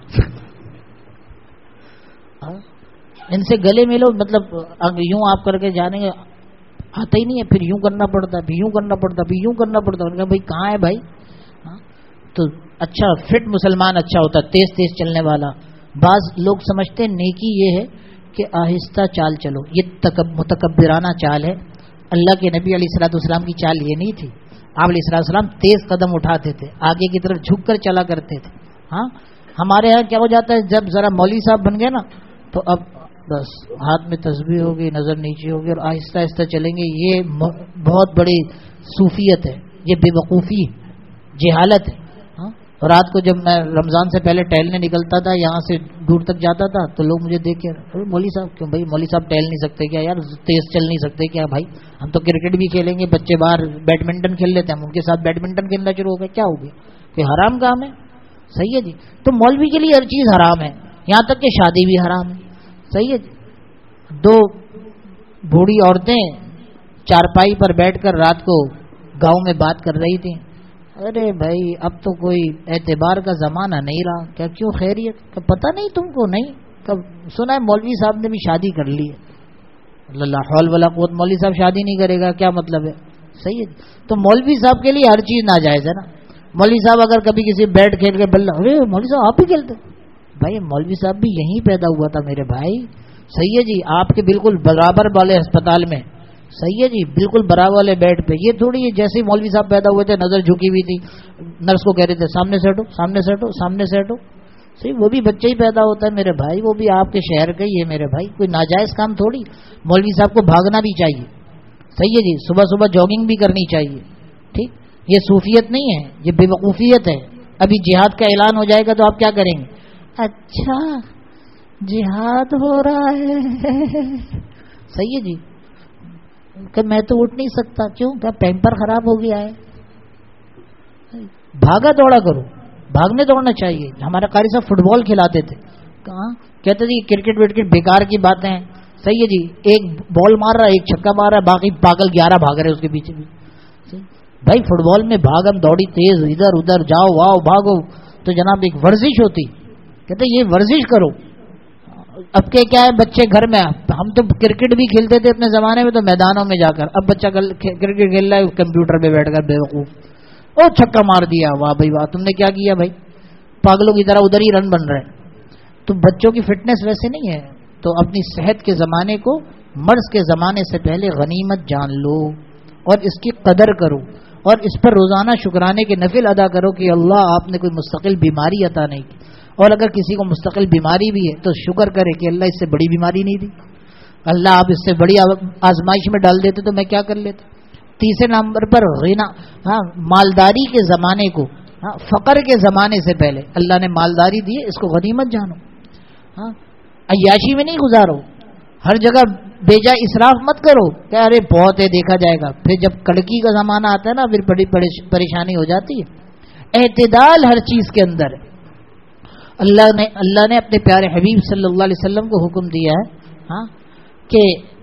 ان سے گلے ملو, مطلب یوں آپ کر کے جانے گے آتا ہی نہیں ہے, پھر یوں کرنا پڑتا ہے, پھر یوں کرنا پڑتا ہے, پھر یوں کرنا پڑتا ہے. میں نے کہا بھائی کہاں ہے بھائی؟ تو اچھا فٹ مسلمان اچھا ہوتا ہے, تیز تیز چلنے والا. بعض لوگ سمجھتے ہیں نیکی یہ ہے کہ آہستہ چال چلو, یہ متکبرانہ چال ہے. اللہ کے نبی علیہ الصلوۃ والسلام کی چال یہ نہیں تھی. آپ علیہ الصلوۃ والسلام تیز قدم اٹھاتے تھے, آگے کی طرف جھک کر چلا کرتے تھے. ہاں ہمارے یہاں کیا ہو جاتا ہے, جب ذرا مولوی صاحب بن گئے نا تو اب بس ہاتھ میں تسبیح ہوگی, نظر نیچے ہوگی اور آہستہ آہستہ چلیں گے. یہ بہت بڑی صوفیت ہے, یہ بے وقوفی جہالت ہے. رات کو جب میں رمضان سے پہلے ٹہلنے نکلتا تھا, یہاں سے دور تک جاتا تھا, تو لوگ مجھے دیکھ کے مولوی صاحب کیوں بھائی, مولوی صاحب ٹہل نہیں سکتے کیا یار, تیز چل نہیں سکتے کیا بھائی؟ ہم تو کرکٹ بھی کھیلیں گے, بچے باہر بیڈمنٹن کھیل لیتے ہیں, ہم ان کے ساتھ بیڈمنٹن کھیلنا شروع ہو گیا, کیا ہو گیا؟ کوئی حرام کام ہے؟ صحیح ہے جی. تو مولوی کے لیے ہر چیز حرام ہے, یہاں تک کہ شادی بھی حرام ہے. صحیح ہے جی. 2 بوڑھی عورتیں چارپائی پر بیٹھ کر رات کو گاؤں میں بات کر رہی تھیں. ارے بھائی اب تو کوئی اعتبار کا زمانہ نہیں رہا. کیا کیوں خیریت؟ کہ پتہ نہیں تم کو؟ نہیں. کب سنا ہے مولوی صاحب نے بھی شادی کر لی ہے. اللہ حول ولا قوت. مولوی صاحب شادی نہیں کرے گا کیا مطلب ہے؟ صحیح ہے. تو مولوی صاحب کے لیے ہر چیز ناجائز ہے نا. مولوی صاحب اگر کبھی کسی بیٹ کھیل کے بلّہ، ارے مولوی صاحب آپ بھی کھیلتے؟ بھائی مولوی صاحب بھی یہیں پیدا ہوا تھا میرے بھائی. صحیح ہے جی. آپ کے بالکل برابر والے ہسپتال میں. صحیح ہے جی. بالکل برابر والے بیڈ پہ. یہ تھوڑی ہے جیسے ہی مولوی صاحب پیدا ہوئے تھے نظر جھکی ہوئی تھی، نرس کو کہہ رہے تھے سامنے سے ہٹو، سامنے سے ہٹو، سامنے سے ہٹو. صحیح. وہ بھی بچہ ہی پیدا ہوتا ہے میرے بھائی. وہ بھی آپ کے شہر کا ہی ہے میرے بھائی. کوئی ناجائز کام تھوڑی. مولوی صاحب کو بھاگنا بھی چاہیے. صحیح ہے جی. صبح صبح جاگنگ بھی کرنی چاہیے. ٹھیک. یہ صوفیت نہیں ہے، یہ بے وقوفیت ہے. ابھی جہاد کا اعلان ہو جائے گا تو آپ کیا کریں گے؟ اچھا جہاد ہو رہا ہے. صحیح ہے جی. کہ میں تو اٹھ نہیں سکتا. کیوں؟ کیا پیمپر خراب ہو گیا ہے؟ بھاگا دوڑا کرو. بھاگنے دوڑنا چاہیے. ہمارے قاری صاحب فٹ بال کھلاتے تھے. کہاں کہتے جی کرکٹ وکٹ بیکار کی باتیں ہیں. صحیح ہے جی. ایک بال مار رہا ہے، ایک چھکا مار رہا ہے، باقی پاگل 11 بھاگ رہے اس کے پیچھے بھی. بھائی فٹ بال میں بھاگم دوڑی تیز، ادھر ادھر جاؤ واؤ بھاگو تو جناب ایک ورزش ہوتی. کہتے یہ ورزش کرو. اب کے کیا ہے بچے گھر میں، ہم تو کرکٹ بھی کھیلتے تھے اپنے زمانے میں تو میدانوں میں جا کر. اب بچہ کرکٹ کھیل رہا ہے کمپیوٹر پہ بیٹھ کر بیوقوف. او چھکا مار دیا، واہ بھائی واہ. تم نے کیا کیا بھائی؟ پاگلوں کی طرح ادھر ہی رن بن رہے. تو بچوں کی فٹنس ویسے نہیں ہے. تو اپنی صحت کے زمانے کو مرض کے زمانے سے پہلے غنیمت جان لو اور اس کی قدر کرو اور اس پر روزانہ شکرانے کے نفل ادا کرو کہ اللہ آپ نے کوئی مستقل بیماری عطا نہیں کی. اور اگر کسی کو مستقل بیماری بھی ہے تو شکر کرے کہ اللہ اس سے بڑی بیماری نہیں دی. اللہ آپ اس سے بڑی آزمائش میں ڈال دیتے تو میں کیا کر لیتا. تیسرے نمبر پر غنا. ہاں مالداری کے زمانے کو فقر کے زمانے سے پہلے اللہ نے مالداری دی ہے، اس کو غنیمت جانو. ہاں عیاشی میں نہیں گزارو. ہر جگہ بیجا اسراف مت کرو کہ ارے بہت ہے دیکھا جائے گا. پھر جب کڑکی کا زمانہ آتا ہے نا پھر بڑی پریشانی ہو جاتی ہے. اعتدال ہر چیز کے اندر ہے. اللہ نے اپنے پیارے حبیب صلی اللہ علیہ وسلم کو حکم دیا ہے ہاں کہ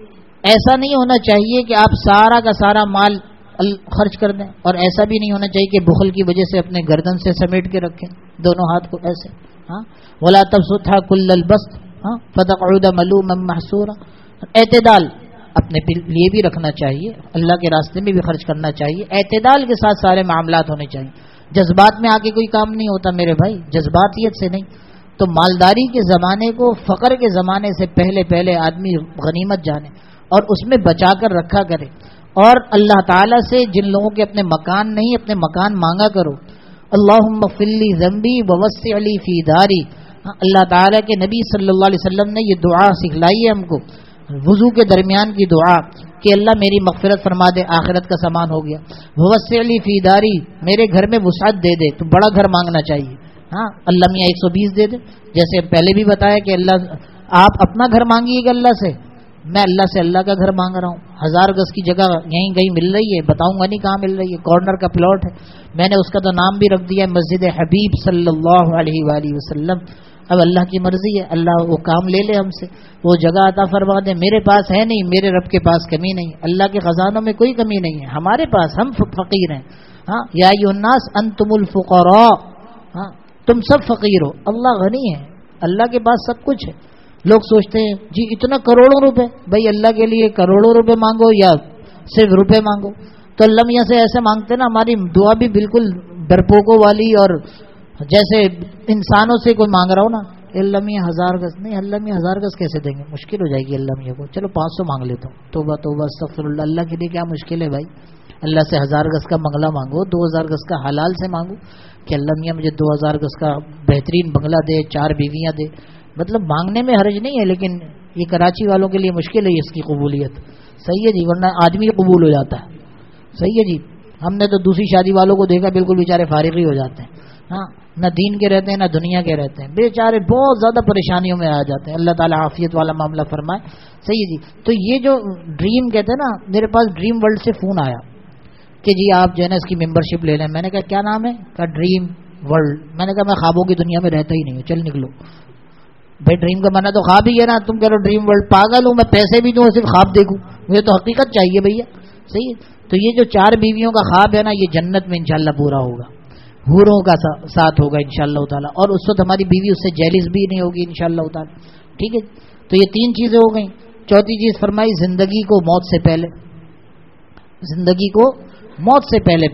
ایسا نہیں ہونا چاہیے کہ آپ سارا کا سارا مال خرچ کر دیں، اور ایسا بھی نہیں ہونا چاہیے کہ بخل کی وجہ سے اپنے گردن سے سمیٹ کے رکھیں دونوں ہاتھ کو ایسے. ہاں ولا تبسطها كل البسط فتقعد ملوما محسورا. اعتدال اپنے لیے بھی رکھنا چاہیے، اللہ کے راستے میں بھی خرچ کرنا چاہیے. اعتدال کے ساتھ سارے معاملات ہونے چاہیے. جذبات میں آ کے کوئی کام نہیں ہوتا میرے بھائی، جذباتیت سے نہیں. تو مالداری کے زمانے کو فقر کے زمانے سے پہلے آدمی غنیمت جانے اور اس میں بچا کر رکھا کرے. اور اللہ تعالیٰ سے جن لوگوں کے اپنے مکان نہیں اپنے مکان مانگا کرو. اللہم اغفر لی ذنبی ووسع لی فی داری. اللہ تعالیٰ کے نبی صلی اللہ علیہ وسلم نے یہ دعا سکھلائی ہے ہم کو وضو کے درمیان کی دعا کہ اللہ میری مغفرت فرما دے، آخرت کا سامان ہو گیا. ووسع لی فی داری، میرے گھر میں وسعت دے دے. تو بڑا گھر مانگنا چاہیے. ہاں اللہ میاں 120 دے دے. جیسے پہلے بھی بتایا کہ اللہ آپ اپنا گھر مانگیے گا اللہ سے، میں اللہ سے اللہ کا گھر مانگ رہا ہوں. 1000 گز کی جگہ یہیں کہیں مل رہی ہے، بتاؤں گا نہیں کہاں مل رہی ہے. کارنر کا پلاٹ ہے، میں نے اس کا تو نام بھی رکھ دیا مسجد حبیب صلی اللہ علیہ وآلہ وسلم. اب اللہ کی مرضی ہے، اللہ وہ کام لے لے ہم سے، وہ جگہ عطا فرما دے. میرے پاس ہے نہیں، میرے رب کے پاس کمی نہیں. اللہ کے خزانوں میں کوئی کمی نہیں ہے، ہمارے پاس ہم فقیر ہیں. ہاں یا ایھا الناس انتم الفقراء. ہاں تم سب فقیر ہو، اللہ غنی ہے، اللہ کے پاس سب کچھ ہے. لوگ سوچتے ہیں جی اتنا کروڑوں روپے، بھائی اللہ کے لیے کروڑوں روپے مانگو یا صرف روپے مانگو. تو اللہ میاں سے ایسے مانگتے نا ہماری دعا بھی بالکل ڈرپوکوں والی، اور جیسے انسانوں سے کوئی مانگ رہا ہو نا. اللہ میاں 1000 گز نہیں، اللہ میاں 1000 گز کیسے دیں گے، مشکل ہو جائے گی اللہ میاں کو. چلو 500 مانگ لیتا ہوں. توبہ توبہ استغفر اللہ. اللہ کے لیے کیا مشکل ہے بھائی. اللہ سے 1000 گز کا بنگلہ مانگو، 2000 گز کا حلال سے مانگو کہ اللہ میاں مجھے 2000 گز کا بہترین بنگلہ دے، 4 بیویاں دے. مطلب مانگنے میں حرج نہیں ہے، لیکن یہ کراچی والوں کے لیے مشکل ہے اس کی قبولیت. صحیح ہے جی، ورنہ آدمی قبول ہو جاتا ہے. صحیح ہے جی. ہم نے تو دوسری شادی والوں کو دیکھا بالکل بیچارے فارغ ہی ہو جاتے ہیں. ہاں نہ دین کے رہتے ہیں نہ دنیا کے رہتے ہیں، بیچارے بہت زیادہ پریشانیوں میں آ جاتے ہیں. اللہ تعالیٰ عافیت والا معاملہ فرمائے. صحیح ہے جی. تو یہ جو ڈریم کہتے ہیں نا، میرے پاس ڈریم ورلڈ سے فون آیا کہ جی آپ جو ہے نا اس کی ممبرشپ لے لیں. میں نے کہا کیا نام ہے؟ کہا ڈریم ورلڈ. میں نے کہا میں خوابوں کی دنیا میں رہتا ہی نہیں ہوں، چل نکلو. بھائی ڈریم کا مانا تو خواب ہی ہے نا. تم کہہ رہے ڈریم ورلڈ. پاگل ہوں میں, پیسے بھی دوں صرف خواب دیکھوں؟ مجھے تو حقیقت چاہیے بھیا. صحیح ہے. تو یہ جو 4 بیویوں کا خواب ہے نا, یہ جنت میں انشاءاللہ پورا ہوگا, حوروں کا ساتھ ہوگا انشاءاللہ تعالی, اور اس وقت ہماری بیوی اس سے جیلس بھی نہیں ہوگی انشاءاللہ تعالی. ٹھیک ہے. تو یہ 3 چیزیں ہو گئیں. چوتھی چیز فرمائی زندگی کو موت سے پہلے, زندگی کو موت سے پہلے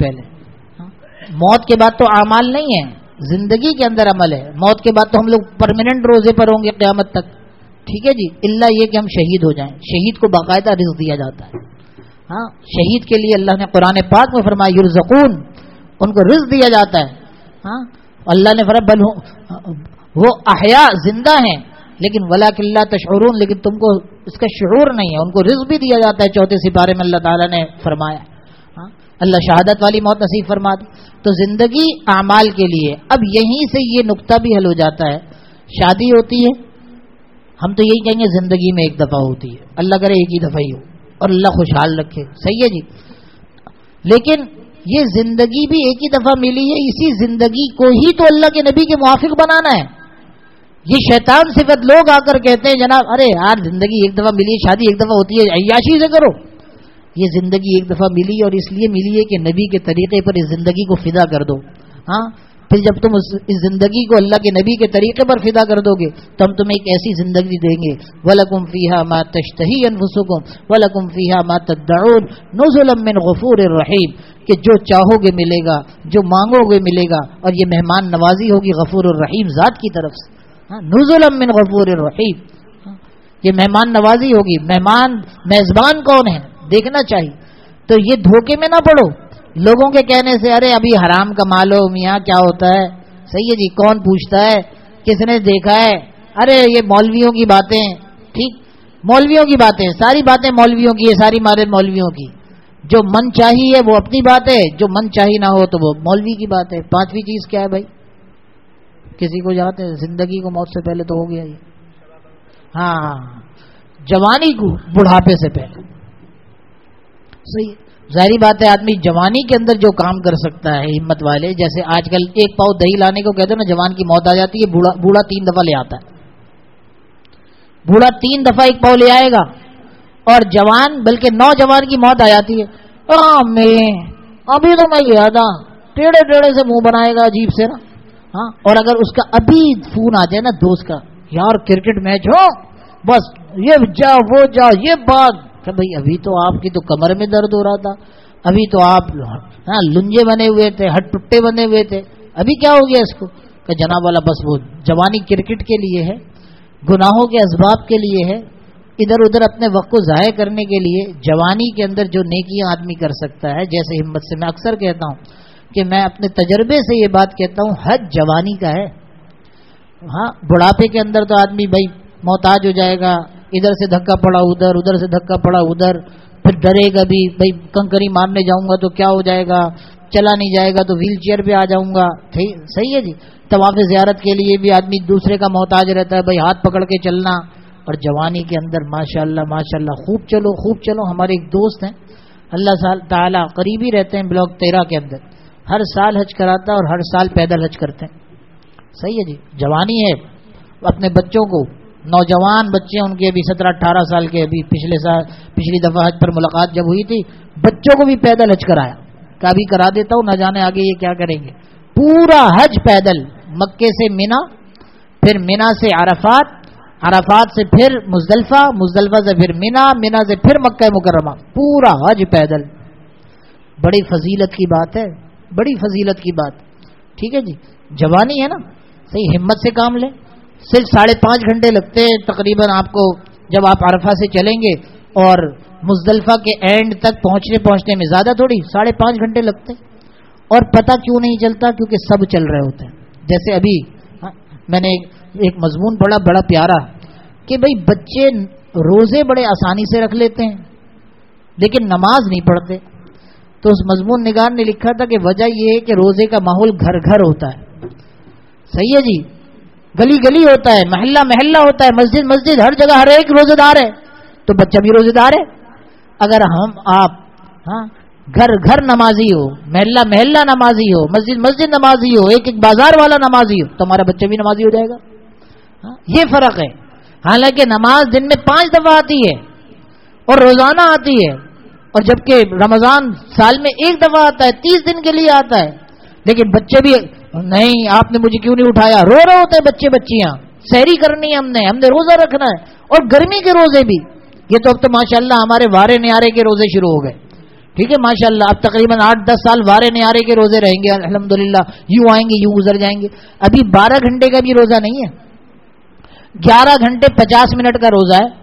موت کے بعد تو اعمال نہیں ہے, زندگی کے اندر عمل ہے. موت کے بعد تو ہم لوگ پرماننٹ روزے پر ہوں گے قیامت تک. ٹھیک ہے جی, اللہ یہ کہ ہم شہید ہو جائیں. شہید کو باقاعدہ رزق دیا جاتا ہے. ہاں, شہید کے لیے اللہ نے قرآن پاک میں فرمایا یرزقون, ان کو رزق دیا جاتا ہے. ہاں, اللہ نے فرمایا بل وہ احیاء, زندہ ہیں, لیکن ولکن لا تشعرون, لیکن تم کو اس کا شعور نہیں ہے. ان کو رزق بھی دیا جاتا ہے. 4 سپارے میں اللہ تعالیٰ نے فرمایا. ہاں, اللہ شہادت والی موت نصیب فرما دے. تو زندگی اعمال کے لیے. اب یہیں سے یہ نقطہ بھی حل ہو جاتا ہے. شادی ہوتی ہے, ہم تو یہی کہیں گے زندگی میں ایک دفعہ ہوتی ہے, اللہ کرے ایک ہی دفعہ ہی ہو اور اللہ خوشحال رکھے. صحیح ہے جی. لیکن یہ زندگی بھی ایک ہی دفعہ ملی ہے, اسی زندگی کو ہی تو اللہ کے نبی کے موافق بنانا ہے. یہ شیطان صفت لوگ آ کر کہتے ہیں جناب ارے یار زندگی ایک دفعہ ملی ہے, شادی ایک دفعہ ہوتی ہے, عیاشی سے کرو. یہ زندگی ایک دفعہ ملی اور اس لیے ملی ہے کہ نبی کے طریقے پر اس زندگی کو فدا کر دو. ہاں, پھر جب تم اس زندگی کو اللہ کے نبی کے طریقے پر فدا کر دو گے تو ہم تمہیں ایک ایسی زندگی دیں گے, وَلَكُمْ فِيهَا مَا تَشْتَهِي أَنفُسُكُمْ وَلَكُمْ فِيهَا مَا تَدَّعُونَ نُزُلًا مِّنْ غَفُورٍ رَحِيمٍ, کہ جو چاہو گے ملے گا, جو مانگو گے ملے گا, اور یہ مہمان نوازی ہوگی غفور الرحیم ذات کی طرف سے. نُزُلًا مِّنْ غَفُورٍ رَحِيمٍ, یہ مہمان نوازی ہوگی. مہمان میزبان کون ہے دیکھنا چاہیے. تو یہ دھوکے میں نہ پڑو لوگوں کے کہنے سے, ارے ابھی حرام کما لو میاں کیا ہوتا ہے. صحیح ہے جی, کون پوچھتا ہے, کس نے دیکھا ہے, ارے یہ مولویوں کی باتیں. ٹھیک, مولویوں کی باتیں, ساری باتیں مولویوں کی ہے, ساری مارے مولویوں کی. جو من چاہی ہے وہ اپنی بات ہے, جو من چاہی نہ ہو تو وہ مولوی کی بات ہے. 5ویں چیز کیا ہے بھائی, کسی کو جاتے ہیں زندگی کو موت سے پہلے تو ہو گیا یہ. ہاں, جوانی کو بڑھاپے سے پہلے. صحیح, ظاہری بات ہے آدمی جوانی کے اندر جو کام کر سکتا ہے ہمت والے, جیسے آج کل 1 پاؤ دہی لانے کو کہتے ہیں نا, جوان کی موت آ جاتی ہے, بوڑھا 3 دفعہ لے آتا ہے. بوڑھا 3 دفعہ 1 پاؤ لے آئے گا, اور جوان بلکہ نوجوان کی موت آ جاتی ہے. ابھی تو میں گیا تھا, ٹیڑھے سے منہ بنائے گا عجیب سے نا. ہاں, اور اگر اس کا ابھی فون آ جائے نا دوست کا, یار کرکٹ میچ ہو, بس یہ جا وہ جا, یہ بات کہ بھائی ابھی تو آپ کی تو کمر میں درد ہو رہا تھا, ابھی تو آپ لنجے بنے ہوئے تھے, ہٹ ٹٹے بنے ہوئے تھے, ابھی کیا ہو گیا اس کو. کہ جناب والا بس وہ جوانی کرکٹ کے لیے ہے, گناہوں کے اسباب کے لیے ہے, ادھر ادھر اپنے وقت کو ضائع کرنے کے لیے. جوانی کے اندر جو نیکیاں آدمی کر سکتا ہے, جیسے ہمت سے میں اکثر کہتا ہوں کہ میں اپنے تجربے سے یہ بات کہتا ہوں, حج جوانی کا ہے. ہاں, بڑھاپے کے اندر تو آدمی بھائی محتاج ہو جائے گا, ادھر سے دھکا پڑا ادھر, ادھر سے دھکا پڑا ادھر, پھر ڈرے گا بھی بھائی کنکری مارنے جاؤں گا تو کیا ہو جائے گا, چلا نہیں جائے گا تو ویل چیئر پہ آ جاؤں گا. صحیح ہے جی. طواف زیارت کے لیے بھی آدمی دوسرے کا محتاج رہتا ہے, بھائی ہاتھ پکڑ کے چلنا. اور جوانی کے اندر ماشاءاللہ خوب چلو. ہمارے ایک دوست ہیں اللہ تعالیٰ قریبی رہتے ہیں, بلاک 13 کے اندر, ہر سال حج کراتا ہے اور ہر سال پیدل حج کرتے ہیں. صحیح ہے جی. جوانی ہے, اپنے بچوں کو, نوجوان بچے ان کے ابھی 17-18 سال کے, ابھی پچھلی دفعہ حج پر ملاقات جب ہوئی تھی, بچوں کو بھی پیدل حج کرایا. کبھی کرا دیتا ہوں, نہ جانے آگے یہ کیا کریں گے. پورا حج پیدل, مکے سے مینا, پھر مینا سے عرفات, عرفات سے پھر مزدلفہ, مزدلفہ سے پھر مینا, مینا سے پھر مکہ مکرمہ, پورا حج پیدل. بڑی فضیلت کی بات ہے, بڑی فضیلت کی بات. ٹھیک ہے جی. جوانی ہے نا, صحیح ہمت سے کام لیں. صرف 5.5 گھنٹے لگتے ہیں تقریباً آپ کو, جب آپ عرفہ سے چلیں گے اور مزدلفہ کے اینڈ تک پہنچنے میں زیادہ تھوڑی 5.5 گھنٹے لگتے ہیں. اور پتہ کیوں نہیں چلتا, کیونکہ سب چل رہے ہوتے ہیں. جیسے ابھی میں نے ایک مضمون پڑھا بڑا پیارا, کہ بھئی بچے روزے بڑے آسانی سے رکھ لیتے ہیں لیکن نماز نہیں پڑھتے. تو اس مضمون نگار نے لکھا تھا کہ وجہ یہ ہے کہ روزے کا ماحول گھر گھر ہوتا ہے. صحیح ہے جی. گلی گلی ہوتا ہے, محلہ محلہ ہوتا ہے, مسجد مسجد, ہر جگہ ہر ایک روزے دار ہے, تو بچہ بھی روزے دار ہے. اگر آپ گھر گھر نمازی ہو, محلہ محلہ نمازی ہو, مسجد مسجد نمازی ہو, ایک ایک بازار والا نمازی ہو, تو ہمارا بچہ بھی نمازی ہو جائے گا. یہ فرق ہے. حالانکہ نماز دن میں 5 دفعہ آتی ہے اور روزانہ آتی ہے، اور جبکہ رمضان سال میں 1 دفعہ آتا ہے، 30 دن کے لیے آتا ہے. لیکن بچے بھی نہیں، آپ نے مجھے کیوں نہیں اٹھایا، رو رہے ہوتے ہیں بچے بچیاں. سحری کرنی ہے، ہم نے روزہ رکھنا ہے. اور گرمی کے روزے بھی، یہ تو اب تو ماشاءاللہ ہمارے وارے نیارے کے روزے شروع ہو گئے. ٹھیک ہے ماشاءاللہ، اب تقریباً 8-10 سال وارے نیارے کے روزے رہیں گے الحمدللہ. یوں آئیں گے یوں گزر جائیں گے. ابھی 12 گھنٹے کا بھی روزہ نہیں ہے، 11 گھنٹے 50 منٹ کا روزہ ہے،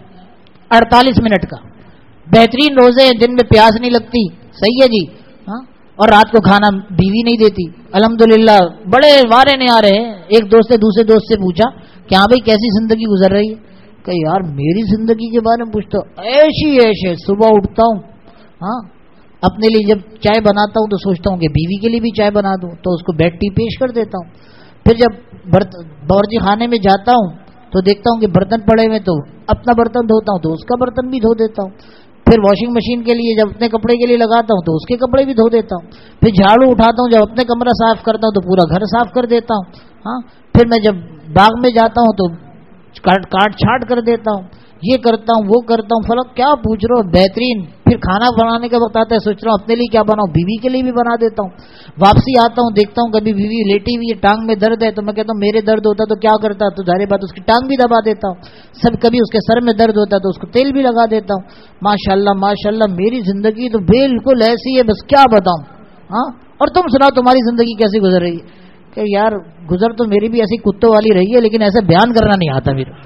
48 منٹ کا. بہترین روزے ہیں، دن میں پیاس نہیں لگتی. صحیح ہے جی. ہاں، اور رات کو کھانا بیوی نہیں دیتی الحمدللہ. بڑے وارے نیارے ہیں. ایک دوست نے دوسرے دوست سے پوچھا کہ ہاں بھائی کیسی زندگی گزر رہی ہے؟ کہ یار میری زندگی کے بارے میں پوچھتا ہوں، ایسے صبح اٹھتا ہوں، ہاں اپنے لیے جب چائے بناتا ہوں تو سوچتا ہوں کہ بیوی کے لیے بھی چائے بنا دوں، تو اس کو بیڈ ٹی پیش کر دیتا ہوں. پھر جب باورچی خانے میں جاتا ہوں تو دیکھتا ہوں کہ برتن پڑے ہوئے، تو اپنا برتن دھوتا ہوں تو اس کا برتن بھی دھو دیتا ہوں. پھر واشنگ مشین کے لیے جب اپنے کپڑے کے لیے لگاتا ہوں تو اس کے کپڑے بھی دھو دیتا ہوں. پھر جھاڑو اٹھاتا ہوں، جب اپنے کمرہ صاف کرتا ہوں تو پورا گھر صاف کر دیتا ہوں. ہاں، پھر میں جب باغ میں جاتا ہوں تو کاٹ چھاٹ کر دیتا ہوں، یہ کرتا ہوں وہ کرتا ہوں. فلک کیا پوچھ رہا ہوں، بہترین. پھر کھانا بنانے کا وقت آتا ہے، سوچ رہا ہوں اپنے لیے کیا بناؤں، بیوی کے لیے بھی بنا دیتا ہوں. واپسی آتا ہوں دیکھتا ہوں کبھی بیوی لیٹی ہوئی ہے، ٹانگ میں درد ہے، تو میں کہتا ہوں میرے درد ہوتا تو کیا کرتا، تو ظاہر بات اس کی ٹانگ بھی دبا دیتا ہوں. کبھی اس کے سر میں درد ہوتا تو اس کو تیل بھی لگا دیتا ہوں. ماشاءاللہ ماشاءاللہ میری زندگی تو بالکل ایسی ہے، بس کیا بتاؤں. ہاں، اور تم سناؤ تمہاری زندگی کیسی گزر رہی ہے؟ کہ یار گزر تو میری بھی ایسی کتوں والی رہی ہے، لیکن ایسا بیان کرنا نہیں آتا میرے.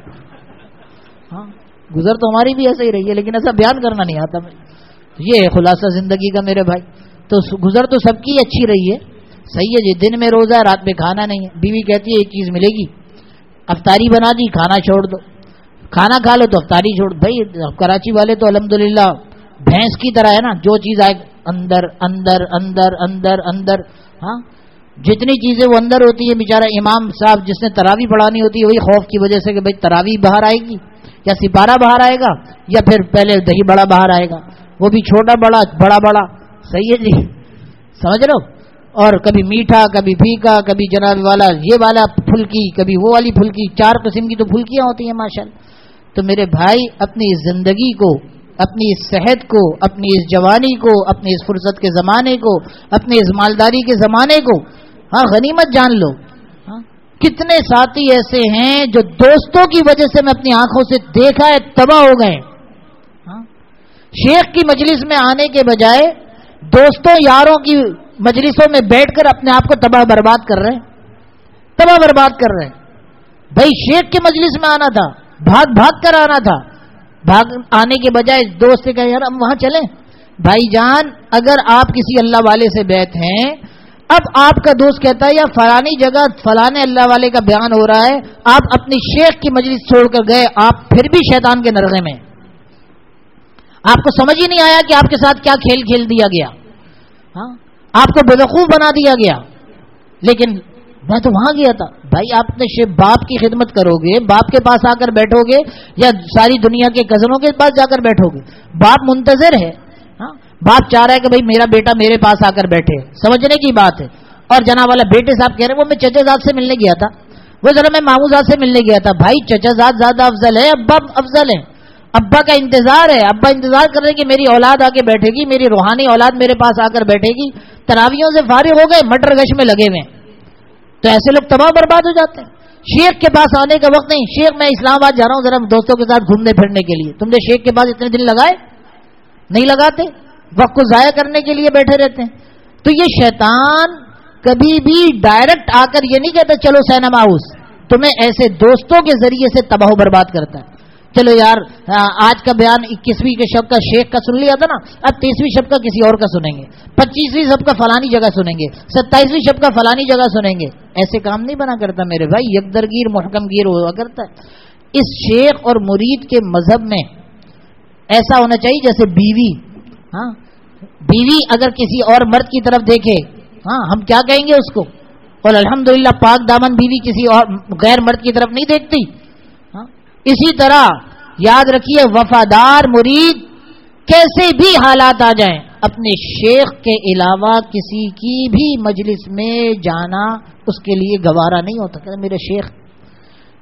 ہاں، گزر تو ہماری بھی ایسا ہی رہی ہے، لیکن ایسا بیان کرنا نہیں آتا. یہ ہے خلاصہ زندگی کا میرے بھائی. تو گزر تو سب کی اچھی رہی ہے. صحیح ہے جی. دن میں روزہ ہے، رات میں کھانا نہیں ہے. بیوی کہتی ہے ایک چیز ملے گی، افطاری بنا دی، کھانا چھوڑ دو. کھانا کھا لو تو افطاری چھوڑ. بھائی کراچی والے تو الحمدللہ بھینس کی طرح ہے نا، جو چیز آئے اندر اندر اندر اندر اندر. ہاں، جتنی چیزیں وہ اندر ہوتی ہے. بیچارہ امام صاحب جس نے تراویح پڑھانی ہوتی ہے، وہی خوف کی وجہ سے کہ بھائی تراویح باہر آئے گی یا سپارہ باہر آئے گا یا پھر پہلے دہی بڑا باہر آئے گا، وہ بھی چھوٹا بڑا بڑا بڑا. صحیح ہے جی، سمجھ رہے ہو. اور کبھی میٹھا، کبھی پھیکا، کبھی جناب والا یہ والا پھلکی، کبھی وہ والی پھلکی. 4 قسم کی تو پھلکیاں ہوتی ہیں ماشاءاللہ. تو میرے بھائی اپنی اس زندگی کو، اپنی اس صحت کو، اپنی اس جوانی کو، اپنی اس فرصت کے زمانے کو، اپنی اس مالداری کے زمانے کو ہاں غنیمت جان لو. کتنے ساتھی ایسے ہیں جو دوستوں کی وجہ سے میں اپنی آنکھوں سے دیکھا ہے تباہ ہو گئے. شیخ کی مجلس میں آنے کے بجائے دوستوں یاروں کی مجلسوں میں بیٹھ کر اپنے آپ کو تباہ برباد کر رہے ہیں، تباہ برباد کر رہے ہیں. بھائی شیخ کی مجلس میں آنا تھا، بھاگ بھاگ کر آنا تھا. بھاگ آنے کے بجائے دوست سے کہا یار ہم وہاں چلیں. بھائی جان اگر آپ کسی اللہ والے سے بیعت ہیں، اب آپ کا دوست کہتا ہے یا فلانی جگہ فلانے اللہ والے کا بیان ہو رہا ہے، آپ اپنی شیخ کی مجلس چھوڑ کر گئے، آپ پھر بھی شیطان کے نرغے میں. آپ کو سمجھ ہی نہیں آیا کہ آپ کے ساتھ کیا کھیل کھیل دیا گیا. ہاں، آپ کو بیوقوف بنا دیا گیا. لیکن میں تو وہاں گیا تھا. بھائی آپ نے باپ کی خدمت کرو گے، باپ کے پاس آ کر بیٹھو گے یا ساری دنیا کے کزنوں کے پاس جا کر بیٹھو گے؟ باپ منتظر ہے. ہاں، باپ چاہ رہا ہے کہ بھائی میرا بیٹا میرے پاس آ کر بیٹھے. سمجھنے کی بات ہے. اور جناب والا بیٹے صاحب کہہ رہے ہیں وہ میں چچا زاد سے ملنے گیا تھا، وہ ذرا میں ماموں زاد سے ملنے گیا تھا. بھائی چچا زاد زیادہ افضل ہے، ابا افضل ہے. ابا کا انتظار ہے، ابا انتظار کر رہے ہیں کہ میری اولاد آ کے بیٹھے گی، میری روحانی اولاد میرے پاس آ کر بیٹھے گی. تراویحوں سے فارغ ہو گئے، مٹر گش میں لگے ہوئے. تو ایسے لوگ تباہ برباد ہو جاتے ہیں. شیخ کے پاس آنے کا وقت نہیں. شیخ میں اسلام آباد جا رہا ہوں ذرا دوستوں کے ساتھ گھومنے پھرنے کے لیے. تم نے شیخ کے پاس اتنے دن لگائے؟ نہیں لگاتے. وقت کو ضائع کرنے کے لیے بیٹھے رہتے ہیں. تو یہ شیطان کبھی بھی ڈائریکٹ آ کر یہ نہیں کہتا چلو سینما ہاؤس، تمہیں ایسے دوستوں کے ذریعے سے تباہ و برباد کرتا ہے. چلو یار آج کا بیان 21ویں کے شب کا شیخ کا سن لیا تھا نا، اب 23ویں شب کا کسی اور کا سنیں گے، 25ویں شب کا فلانی جگہ سنیں گے، 27ویں شب کا فلانی جگہ سنیں گے. ایسے کام نہیں بنا کرتا میرے بھائی. یکدرگیر محکم گیر ہوا کرتا ہے. اس شیخ اور مرید کے مذہب میں ایسا ہونا چاہیے جیسے بیوی. ہاں، بیوی اگر کسی اور مرد کی طرف دیکھے، ہاں ہم کیا کہیں گے اس کو؟ اور الحمدللہ پاک دامن بیوی کسی اور غیر مرد کی طرف نہیں دیکھتی. اسی طرح یاد رکھیے وفادار مرید کیسے بھی حالات آ جائیں اپنے شیخ کے علاوہ کسی کی بھی مجلس میں جانا اس کے لیے گوارا نہیں ہوتا. کہ میرے شیخ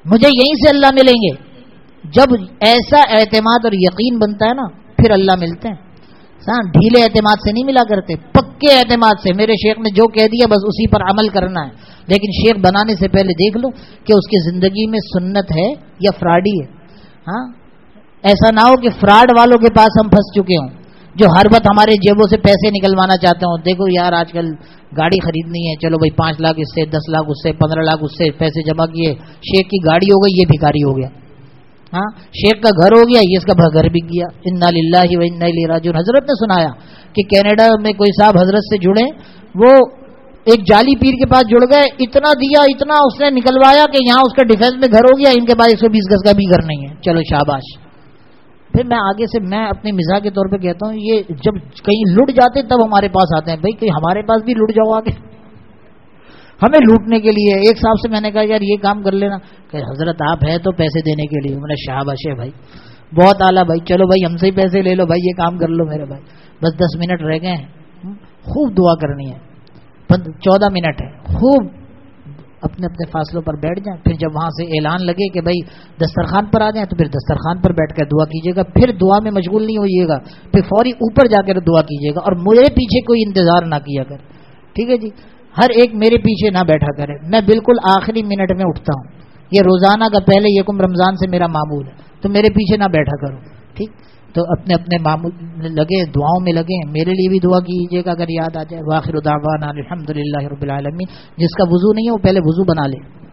مجھے یہیں سے اللہ ملیں گے. جب ایسا اعتماد اور یقین بنتا ہے نا پھر اللہ ملتے ہیں. ڈھیلے اعتماد سے نہیں ملا کرتے، پکے اعتماد سے. میرے شیخ نے جو کہہ دیا بس اسی پر عمل کرنا ہے. لیکن شیخ بنانے سے پہلے دیکھ لو کہ اس کی زندگی میں سنت ہے یا فراڈی ہے. ہاں ایسا نہ ہو کہ فراڈ والوں کے پاس ہم پھنس چکے ہوں جو ہر وقت ہمارے جیبوں سے پیسے نکلوانا چاہتے ہوں. دیکھو یار آج کل گاڑی خریدنی ہے، چلو بھائی 5 لاکھ اس سے، 10 لاکھ اس سے، 15 لاکھ اس سے پیسے جمع کیے، شیخ کی گاڑی ہو گئی، یہ بھکاری ہو گیا. ہاں شیخ کا گھر ہو گیا، یہ اس کا گھر بک گیا. انا للہ و انا الیہ راجعون. حضرت نے سنایا کہ کینیڈا میں کوئی صاحب حضرت سے جڑے، وہ ایک جعلی پیر کے پاس جڑ گئے، اتنا دیا، اتنا اس نے نکلوایا کہ یہاں اس کا ڈیفینس میں گھر ہو گیا، ان کے پاس 120 گز کا بھی گھر نہیں ہے. چلو شاباش. پھر میں آگے سے میں اپنی مزاح کے طور پہ کہتا ہوں یہ جب کہیں لٹ جاتے تب ہمارے پاس آتے ہیں. بھائی کہیں ہمارے پاس بھی لٹ جاؤ آگے ہمیں لوٹنے کے لیے. ایک صاحب سے میں نے کہا یار یہ کام کر لینا، کہ حضرت آپ ہے تو پیسے دینے کے لیے. میں نے شاباش ہے بھائی، بہت اعلیٰ بھائی، چلو بھائی ہم سے ہی پیسے لے لو بھائی، یہ کام کر لو میرے بھائی. بس 10 منٹ رہ گئے ہیں، خوب دعا کرنی ہے. 14 منٹ ہے، خوب اپنے اپنے فاصلوں پر بیٹھ جائیں. پھر جب وہاں سے اعلان لگے کہ بھائی دسترخوان پر آ جائیں تو پھر دسترخوان پر بیٹھ کر دعا کیجیے گا. پھر دعا میں مشغول نہیں ہوئیے گا، پھر فوری اوپر جا کر دعا کیجیے گا. اور میرے پیچھے کوئی انتظار نہ کیا کر، ٹھیک ہے جی. ہر ایک میرے پیچھے نہ بیٹھا کرے. میں بالکل آخری منٹ میں اٹھتا ہوں، یہ روزانہ کا پہلے یکم رمضان سے میرا معمول ہے، تو میرے پیچھے نہ بیٹھا کرو. ٹھیک تو اپنے اپنے معمول لگے، دعاؤں میں لگیں. میرے لیے بھی دعا کیجیے گا اگر یاد آ جائے. وآخر دعوانا الحمدللہ رب العالمین. جس کا وضو نہیں ہے وہ پہلے وضو بنا لے.